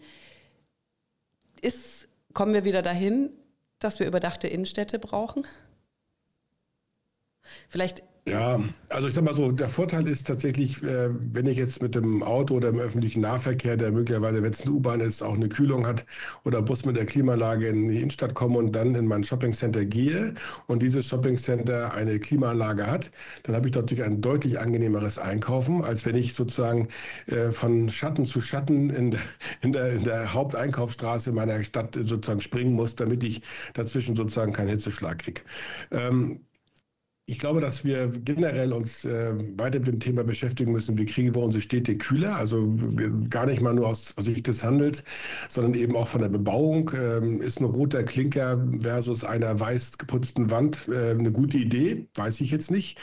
Ist, kommen wir wieder dahin, dass wir überdachte Innenstädte brauchen? Vielleicht Ja, also ich sag mal so, der Vorteil ist tatsächlich, äh, wenn ich jetzt mit dem Auto oder im öffentlichen Nahverkehr, der möglicherweise, wenn es eine U-Bahn ist, auch eine Kühlung hat oder Bus mit der Klimaanlage in die Innenstadt komme und dann in mein Shoppingcenter gehe und dieses Shoppingcenter eine Klimaanlage hat, dann habe ich dort ein deutlich angenehmeres Einkaufen, als wenn ich sozusagen äh, von Schatten zu Schatten in der, in der, in der Haupteinkaufsstraße meiner Stadt sozusagen springen muss, damit ich dazwischen sozusagen keinen Hitzeschlag kriege. Ähm, Ich glaube, dass wir generell uns äh, weiter mit dem Thema beschäftigen müssen, wie kriegen wir unsere Städte kühler, also gar nicht mal nur aus Sicht des Handels, sondern eben auch von der Bebauung. Ähm, ist ein roter Klinker versus einer weiß geputzten Wand äh, eine gute Idee? Weiß ich jetzt nicht.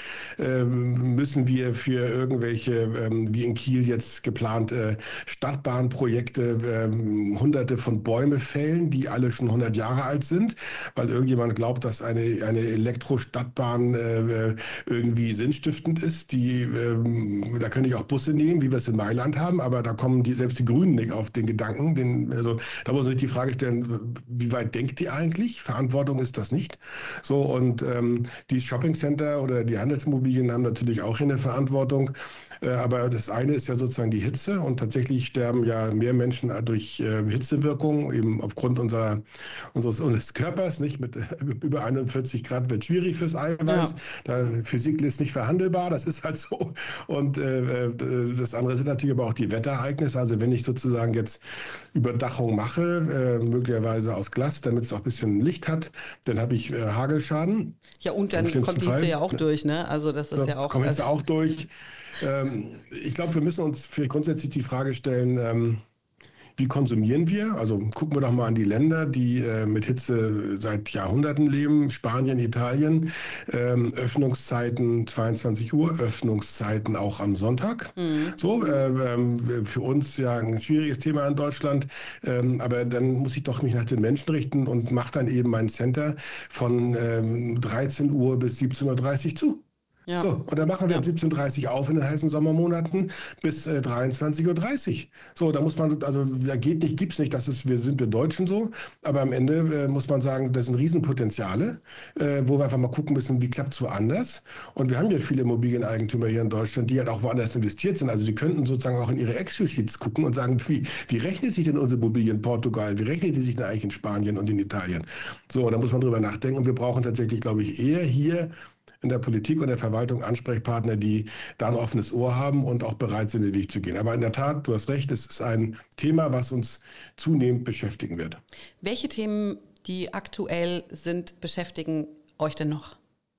Ähm, müssen wir für irgendwelche, ähm, wie in Kiel jetzt geplant, äh, Stadtbahnprojekte äh, hunderte von Bäume fällen, die alle schon hundert Jahre alt sind, weil irgendjemand glaubt, dass eine, eine Elektro-Stadtbahn äh, irgendwie sinnstiftend ist. Die, ähm, da könnte ich auch Busse nehmen, wie wir es in Mailand haben, aber da kommen die, selbst die Grünen nicht auf den Gedanken. Den, also da muss man sich die Frage stellen, wie weit denkt die eigentlich? Verantwortung ist das nicht. So, und ähm, die Shoppingcenter oder die Handelsimmobilien haben natürlich auch hier eine Verantwortung. Aber das eine ist ja sozusagen die Hitze und tatsächlich sterben ja mehr Menschen durch äh, Hitzewirkung, eben aufgrund unserer, unseres, unseres Körpers, nicht? Mit äh, über einundvierzig Grad wird schwierig fürs Eiweiß. Ja. Da Physik ist nicht verhandelbar, das ist halt so. Und äh, das andere sind natürlich aber auch die Wetterereignisse. Also wenn ich sozusagen jetzt Überdachung mache, äh, möglicherweise aus Glas, damit es auch ein bisschen Licht hat, dann habe ich äh, Hagelschaden. Ja, und dann kommt die Hitze ja auch durch, ne? Also das ist ja, ja auch... Kommt Hitze auch durch. Ähm, ich glaube, wir müssen uns für grundsätzlich die Frage stellen, ähm, wie konsumieren wir? Also gucken wir doch mal an die Länder, die äh, mit Hitze seit Jahrhunderten leben. Spanien, Italien, ähm, Öffnungszeiten zweiundzwanzig Uhr, Öffnungszeiten auch am Sonntag. Mhm. So, äh, für uns ja ein schwieriges Thema in Deutschland. Ähm, aber dann muss ich doch mich nach den Menschen richten und mache dann eben mein Center von ähm, dreizehn Uhr bis siebzehn Uhr dreißig zu. Ja. So, und dann machen wir ja. um siebzehn Uhr dreißig auf in den heißen Sommermonaten bis äh, dreiundzwanzig Uhr dreißig. So, da muss man, also da geht nicht, gibt's nicht, das ist, wir sind wir Deutschen so, aber am Ende äh, muss man sagen, das sind Riesenpotenziale, äh, wo wir einfach mal gucken müssen, wie klappt es woanders. Und wir haben ja viele Immobilieneigentümer hier in Deutschland, die halt auch woanders investiert sind. Also die könnten sozusagen auch in ihre Excel-Sheets gucken und sagen, wie, wie rechnet sich denn unsere Immobilie in Portugal, wie rechnet die sich denn eigentlich in Spanien und in Italien? So, da muss man drüber nachdenken und wir brauchen tatsächlich, glaube ich, eher hier in der Politik und der Verwaltung Ansprechpartner, die da ein offenes Ohr haben und auch bereit sind, den Weg zu gehen. Aber in der Tat, du hast recht, es ist ein Thema, was uns zunehmend beschäftigen wird. Welche Themen, die aktuell sind, beschäftigen euch denn noch?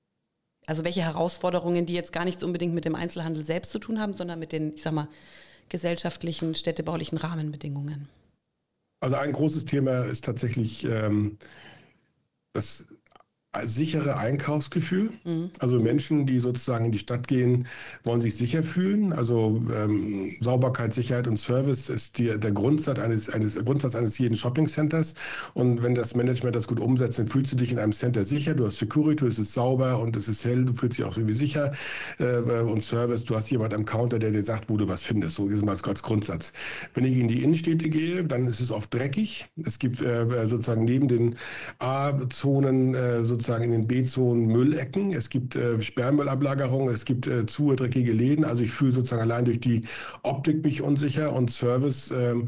Also welche Herausforderungen, die jetzt gar nichts unbedingt mit dem Einzelhandel selbst zu tun haben, sondern mit den, ich sag mal, gesellschaftlichen, städtebaulichen Rahmenbedingungen? Also ein großes Thema ist tatsächlich ähm, das sichere Einkaufsgefühl. Mhm. Also Menschen, die sozusagen in die Stadt gehen, wollen sich sicher fühlen. Also ähm, Sauberkeit, Sicherheit und Service ist die, der Grundsatz eines, eines, Grundsatz eines jeden Shopping-Centers. Und wenn das Management das gut umsetzt, dann fühlst du dich in einem Center sicher. Du hast Security, es ist sauber und es ist hell. Du fühlst dich auch irgendwie sicher. Äh, und Service, du hast jemand am Counter, der dir sagt, wo du was findest. So ist das als Grundsatz. Wenn ich in die Innenstädte gehe, dann ist es oft dreckig. Es gibt äh, sozusagen neben den A-Zonen äh, sozusagen sozusagen in den B-Zonen Müllecken. Es gibt äh, Sperrmüllablagerung, es gibt äh, zu dreckige Läden. Also ich fühle sozusagen allein durch die Optik mich unsicher und Service ähm,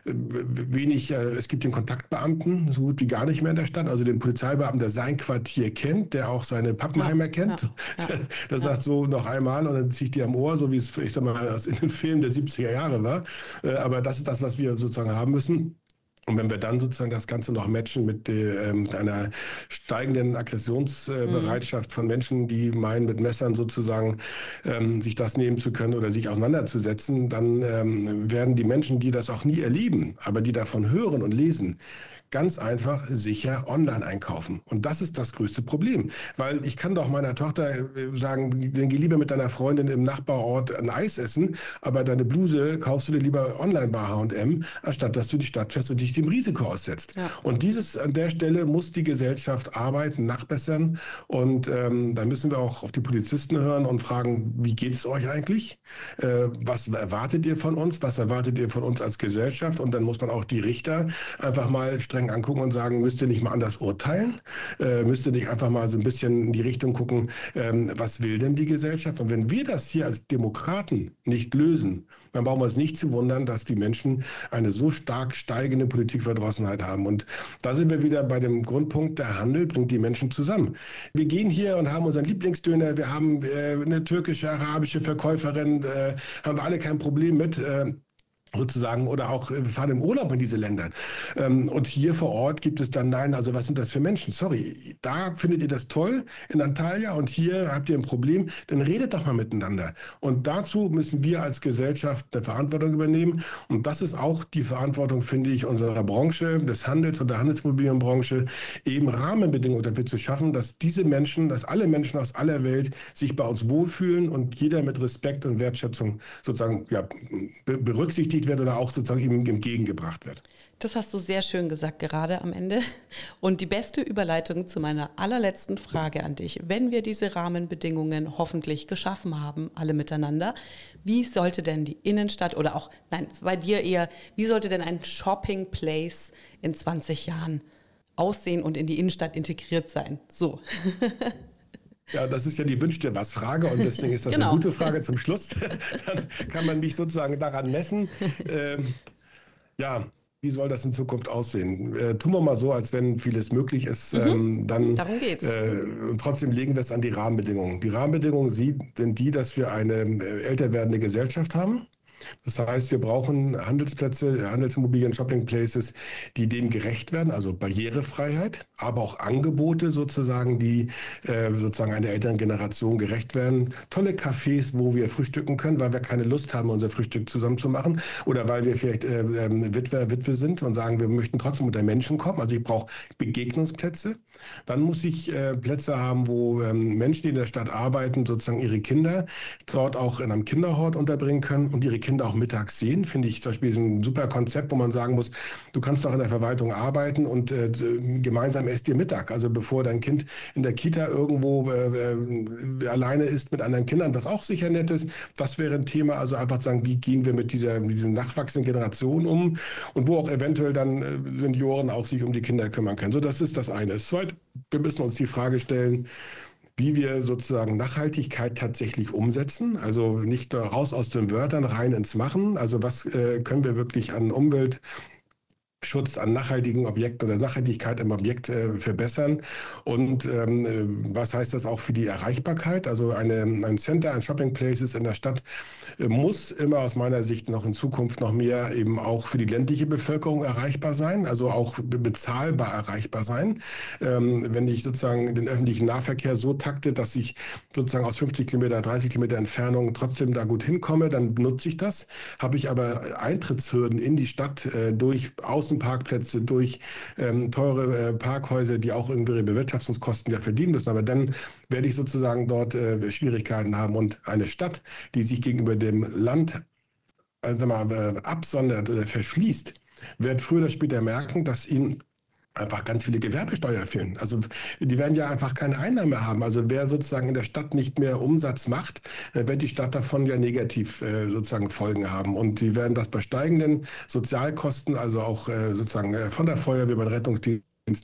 wenig. Äh, es gibt den Kontaktbeamten so gut wie gar nicht mehr in der Stadt. Also den Polizeibeamten, der sein Quartier kennt, der auch seine Pappenheimer ja, kennt. Ja, ja, der der ja. sagt so noch einmal und dann zieht die am Ohr, so wie es, ich sag mal, in den Filmen der siebziger Jahre war. Äh, aber das ist das, was wir sozusagen haben müssen. Und wenn wir dann sozusagen das Ganze noch matchen mit, äh, mit einer steigenden Aggressionsbereitschaft äh, mhm. von Menschen, die meinen, mit Messern sozusagen ähm, sich das nehmen zu können oder sich auseinanderzusetzen, dann ähm, werden die Menschen, die das auch nie erleben, aber die davon hören und lesen, ganz einfach sicher online einkaufen. Und das ist das größte Problem. Weil ich kann doch meiner Tochter sagen, dann geh lieber mit deiner Freundin im Nachbarort ein Eis essen, aber deine Bluse kaufst du dir lieber online bei H und M, anstatt dass du die Stadt fährst und dich dem Risiko aussetzt. Ja. Und dieses, an der Stelle muss die Gesellschaft arbeiten, nachbessern. Und ähm, da müssen wir auch auf die Polizisten hören und fragen, wie geht es euch eigentlich? Äh, was erwartet ihr von uns? Was erwartet ihr von uns als Gesellschaft? Und dann muss man auch die Richter einfach mal streng angucken und sagen, müsst ihr nicht mal anders urteilen? Äh, müsst ihr nicht einfach mal so ein bisschen in die Richtung gucken, ähm, was will denn die Gesellschaft? Und wenn wir das hier als Demokraten nicht lösen, dann brauchen wir uns nicht zu wundern, dass die Menschen eine so stark steigende Politikverdrossenheit haben. Und da sind wir wieder bei dem Grundpunkt, der Handel bringt die Menschen zusammen. Wir gehen hier und haben unseren Lieblingsdöner, wir haben äh, eine türkische, arabische Verkäuferin, äh, haben wir alle kein Problem mit. Äh, sozusagen, oder auch wir fahren im Urlaub in diese Länder. Und hier vor Ort gibt es dann, nein, also was sind das für Menschen? Sorry, da findet ihr das toll in Antalya und hier habt ihr ein Problem, dann redet doch mal miteinander. Und dazu müssen wir als Gesellschaft eine Verantwortung übernehmen. Und das ist auch die Verantwortung, finde ich, unserer Branche, des Handels und der Handelsmobilienbranche, eben Rahmenbedingungen dafür zu schaffen, dass diese Menschen, dass alle Menschen aus aller Welt sich bei uns wohlfühlen und jeder mit Respekt und Wertschätzung sozusagen ja, be- berücksichtigt wird oder auch sozusagen ihm entgegengebracht wird. Das hast du sehr schön gesagt gerade am Ende. Und die beste Überleitung zu meiner allerletzten Frage an dich. Wenn wir diese Rahmenbedingungen hoffentlich geschaffen haben, alle miteinander, wie sollte denn die Innenstadt oder auch, nein, bei dir eher, wie sollte denn ein Shopping Place in zwanzig Jahren aussehen und in die Innenstadt integriert sein? So. Ja, das ist ja die Wünsch dir was Frage und deswegen ist das genau. Eine gute Frage zum Schluss. Dann kann man mich sozusagen daran messen. Ähm, ja, wie soll das in Zukunft aussehen? Äh, tun wir mal so, als wenn vieles möglich ist. Mhm. Ähm, dann, Darum geht's. Äh, und trotzdem legen wir es an die Rahmenbedingungen. Die Rahmenbedingungen sind die, dass wir eine älter werdende Gesellschaft haben. Das heißt, wir brauchen Handelsplätze, Handelsimmobilien, Shopping Places, die dem gerecht werden, also Barrierefreiheit, aber auch Angebote sozusagen, die äh, sozusagen einer älteren Generation gerecht werden. Tolle Cafés, wo wir frühstücken können, weil wir keine Lust haben, unser Frühstück zusammen zu machen oder weil wir vielleicht äh, äh, Witwer, Witwe sind und sagen, wir möchten trotzdem unter Menschen kommen. Also ich brauche Begegnungsplätze. Dann muss ich äh, Plätze haben, wo ähm, Menschen, die in der Stadt arbeiten, sozusagen ihre Kinder dort auch in einem Kinderhort unterbringen können und ihre Kinder auch mittags sehen, finde ich zum Beispiel ein super Konzept, wo man sagen muss, du kannst doch in der Verwaltung arbeiten und äh, gemeinsam esst ihr Mittag. Also bevor dein Kind in der Kita irgendwo äh, äh, alleine ist mit anderen Kindern, was auch sicher nett ist, das wäre ein Thema. Also einfach sagen, wie gehen wir mit dieser mit diesen nachwachsenden Generationen um und wo auch eventuell dann äh, Senioren auch sich um die Kinder kümmern können. So, das ist das eine. Das zweite, wir müssen uns die Frage stellen, wie wir sozusagen Nachhaltigkeit tatsächlich umsetzen. Also nicht raus aus den Wörtern, rein ins Machen. Also was äh, können wir wirklich an Umweltschutz, an nachhaltigen Objekten oder Nachhaltigkeit im Objekt äh, verbessern? Und ähm, was heißt das auch für die Erreichbarkeit? Also eine, ein Center, ein Shopping Places in der Stadt äh, muss immer aus meiner Sicht noch in Zukunft noch mehr eben auch für die ländliche Bevölkerung erreichbar sein, also auch bezahlbar erreichbar sein. Ähm, wenn ich sozusagen den öffentlichen Nahverkehr so takte, dass ich sozusagen aus fünfzig Kilometer, dreißig Kilometer Entfernung trotzdem da gut hinkomme, dann nutze ich das. Habe ich aber Eintrittshürden in die Stadt äh, durch Außenparkplätze, durch ähm, teure äh, Parkhäuser, die auch irgendwie ihre Bewirtschaftungskosten ja verdienen müssen, aber dann werde ich sozusagen dort äh, Schwierigkeiten haben. Und eine Stadt, die sich gegenüber dem Land also mal, äh, absondert oder verschließt, wird früher oder später merken, dass ihnen einfach ganz viele Gewerbesteuer fehlen. Also die werden ja einfach keine Einnahme haben. Also wer sozusagen in der Stadt nicht mehr Umsatz macht, wird die Stadt davon ja negativ äh, sozusagen Folgen haben. Und die werden das bei steigenden Sozialkosten, also auch äh, sozusagen äh, von der Feuerwehr, beim Rettungsdienst,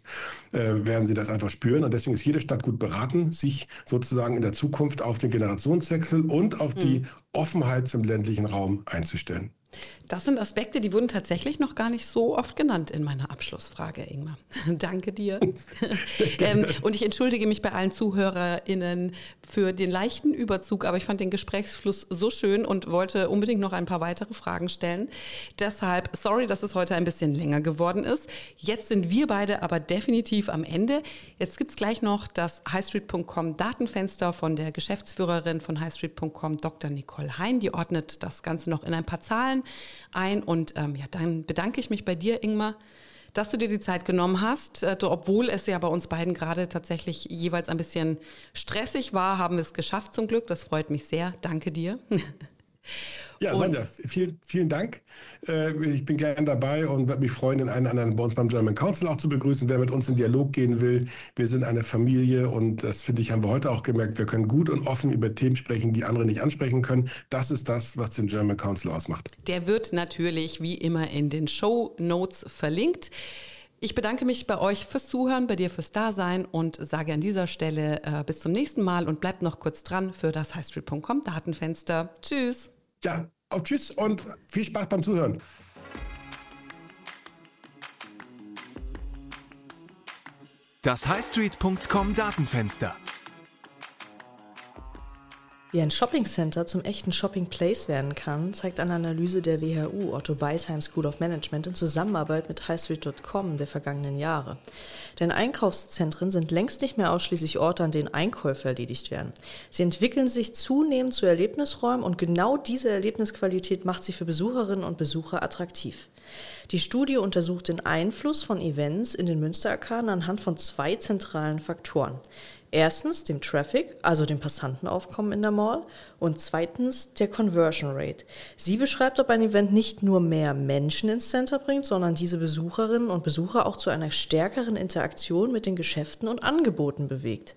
Äh, werden sie das einfach spüren. Und deswegen ist jede Stadt gut beraten, sich sozusagen in der Zukunft auf den Generationswechsel und auf mhm. die Offenheit zum ländlichen Raum einzustellen. Das sind Aspekte, die wurden tatsächlich noch gar nicht so oft genannt in meiner Abschlussfrage, Ingmar. Danke dir. ähm, und ich entschuldige mich bei allen ZuhörerInnen für den leichten Überzug, aber ich fand den Gesprächsfluss so schön und wollte unbedingt noch ein paar weitere Fragen stellen. Deshalb, sorry, dass es heute ein bisschen länger geworden ist. Jetzt sind wir beide aber definitiv am Ende. Jetzt gibt es gleich noch das highstreet punkt com Datenfenster von der Geschäftsführerin von highstreet punkt com, Doktor Nicole Hein. Die ordnet das Ganze noch in ein paar Zahlen ein und ähm, ja, dann bedanke ich mich bei dir, Ingmar, dass du dir die Zeit genommen hast. Äh, obwohl es ja bei uns beiden gerade tatsächlich jeweils ein bisschen stressig war, haben wir es geschafft zum Glück. Das freut mich sehr. Danke dir. Ja, Sonja, vielen, vielen Dank. Ich bin gerne dabei und würde mich freuen, den einen oder anderen bei uns beim German Council auch zu begrüßen, wer mit uns in Dialog gehen will. Wir sind eine Familie und das, finde ich, haben wir heute auch gemerkt. Wir können gut und offen über Themen sprechen, die andere nicht ansprechen können. Das ist das, was den German Council ausmacht. Der wird natürlich wie immer in den Shownotes verlinkt. Ich bedanke mich bei euch fürs Zuhören, bei dir fürs Dasein und sage an dieser Stelle äh, bis zum nächsten Mal und bleibt noch kurz dran für das highstreet punkt com Datenfenster. Tschüss. Ja, auf Tschüss und viel Spaß beim Zuhören. Das highstreet punkt com Datenfenster. Wie ein Shoppingcenter zum echten Shopping Place werden kann, zeigt eine Analyse der W H U Otto Beisheim School of Management in Zusammenarbeit mit highstreet punkt com der vergangenen Jahre. Denn Einkaufszentren sind längst nicht mehr ausschließlich Orte, an denen Einkäufe erledigt werden. Sie entwickeln sich zunehmend zu Erlebnisräumen und genau diese Erlebnisqualität macht sie für Besucherinnen und Besucher attraktiv. Die Studie untersucht den Einfluss von Events in den Münsterarkaden anhand von zwei zentralen Faktoren. Erstens dem Traffic, also dem Passantenaufkommen in der Mall, und zweitens der Conversion Rate. Sie beschreibt, ob ein Event nicht nur mehr Menschen ins Center bringt, sondern diese Besucherinnen und Besucher auch zu einer stärkeren Interaktion mit den Geschäften und Angeboten bewegt.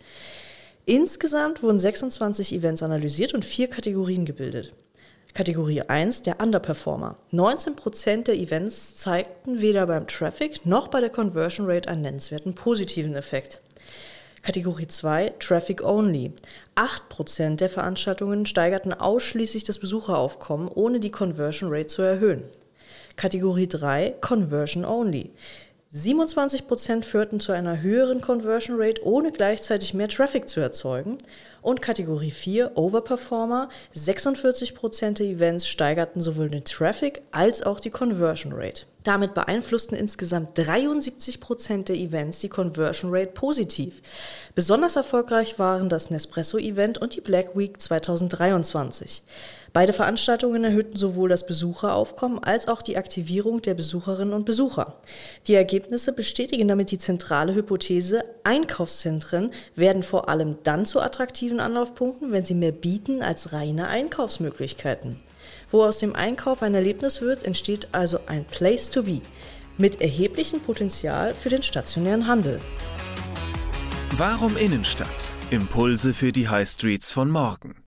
Insgesamt wurden sechsundzwanzig Events analysiert und vier Kategorien gebildet. Kategorie eins, der Underperformer. neunzehn Prozent der Events zeigten weder beim Traffic noch bei der Conversion Rate einen nennenswerten positiven Effekt. Kategorie zwei, Traffic Only. acht Prozent der Veranstaltungen steigerten ausschließlich das Besucheraufkommen, ohne die Conversion Rate zu erhöhen. Kategorie drei, Conversion Only. siebenundzwanzig Prozent führten zu einer höheren Conversion Rate, ohne gleichzeitig mehr Traffic zu erzeugen. Und Kategorie vier, Overperformer. sechsundvierzig Prozent der Events steigerten sowohl den Traffic als auch die Conversion Rate. Damit beeinflussten insgesamt dreiundsiebzig Prozent der Events die Conversion Rate positiv. Besonders erfolgreich waren das Nespresso-Event und die Black Week zweitausenddreiundzwanzig. Beide Veranstaltungen erhöhten sowohl das Besucheraufkommen als auch die Aktivierung der Besucherinnen und Besucher. Die Ergebnisse bestätigen damit die zentrale Hypothese, Einkaufszentren werden vor allem dann zu attraktiven Anlaufpunkten, wenn sie mehr bieten als reine Einkaufsmöglichkeiten. Wo aus dem Einkauf ein Erlebnis wird, entsteht also ein Place to be mit erheblichem Potenzial für den stationären Handel. Warum Innenstadt? Impulse für die High Streets von morgen.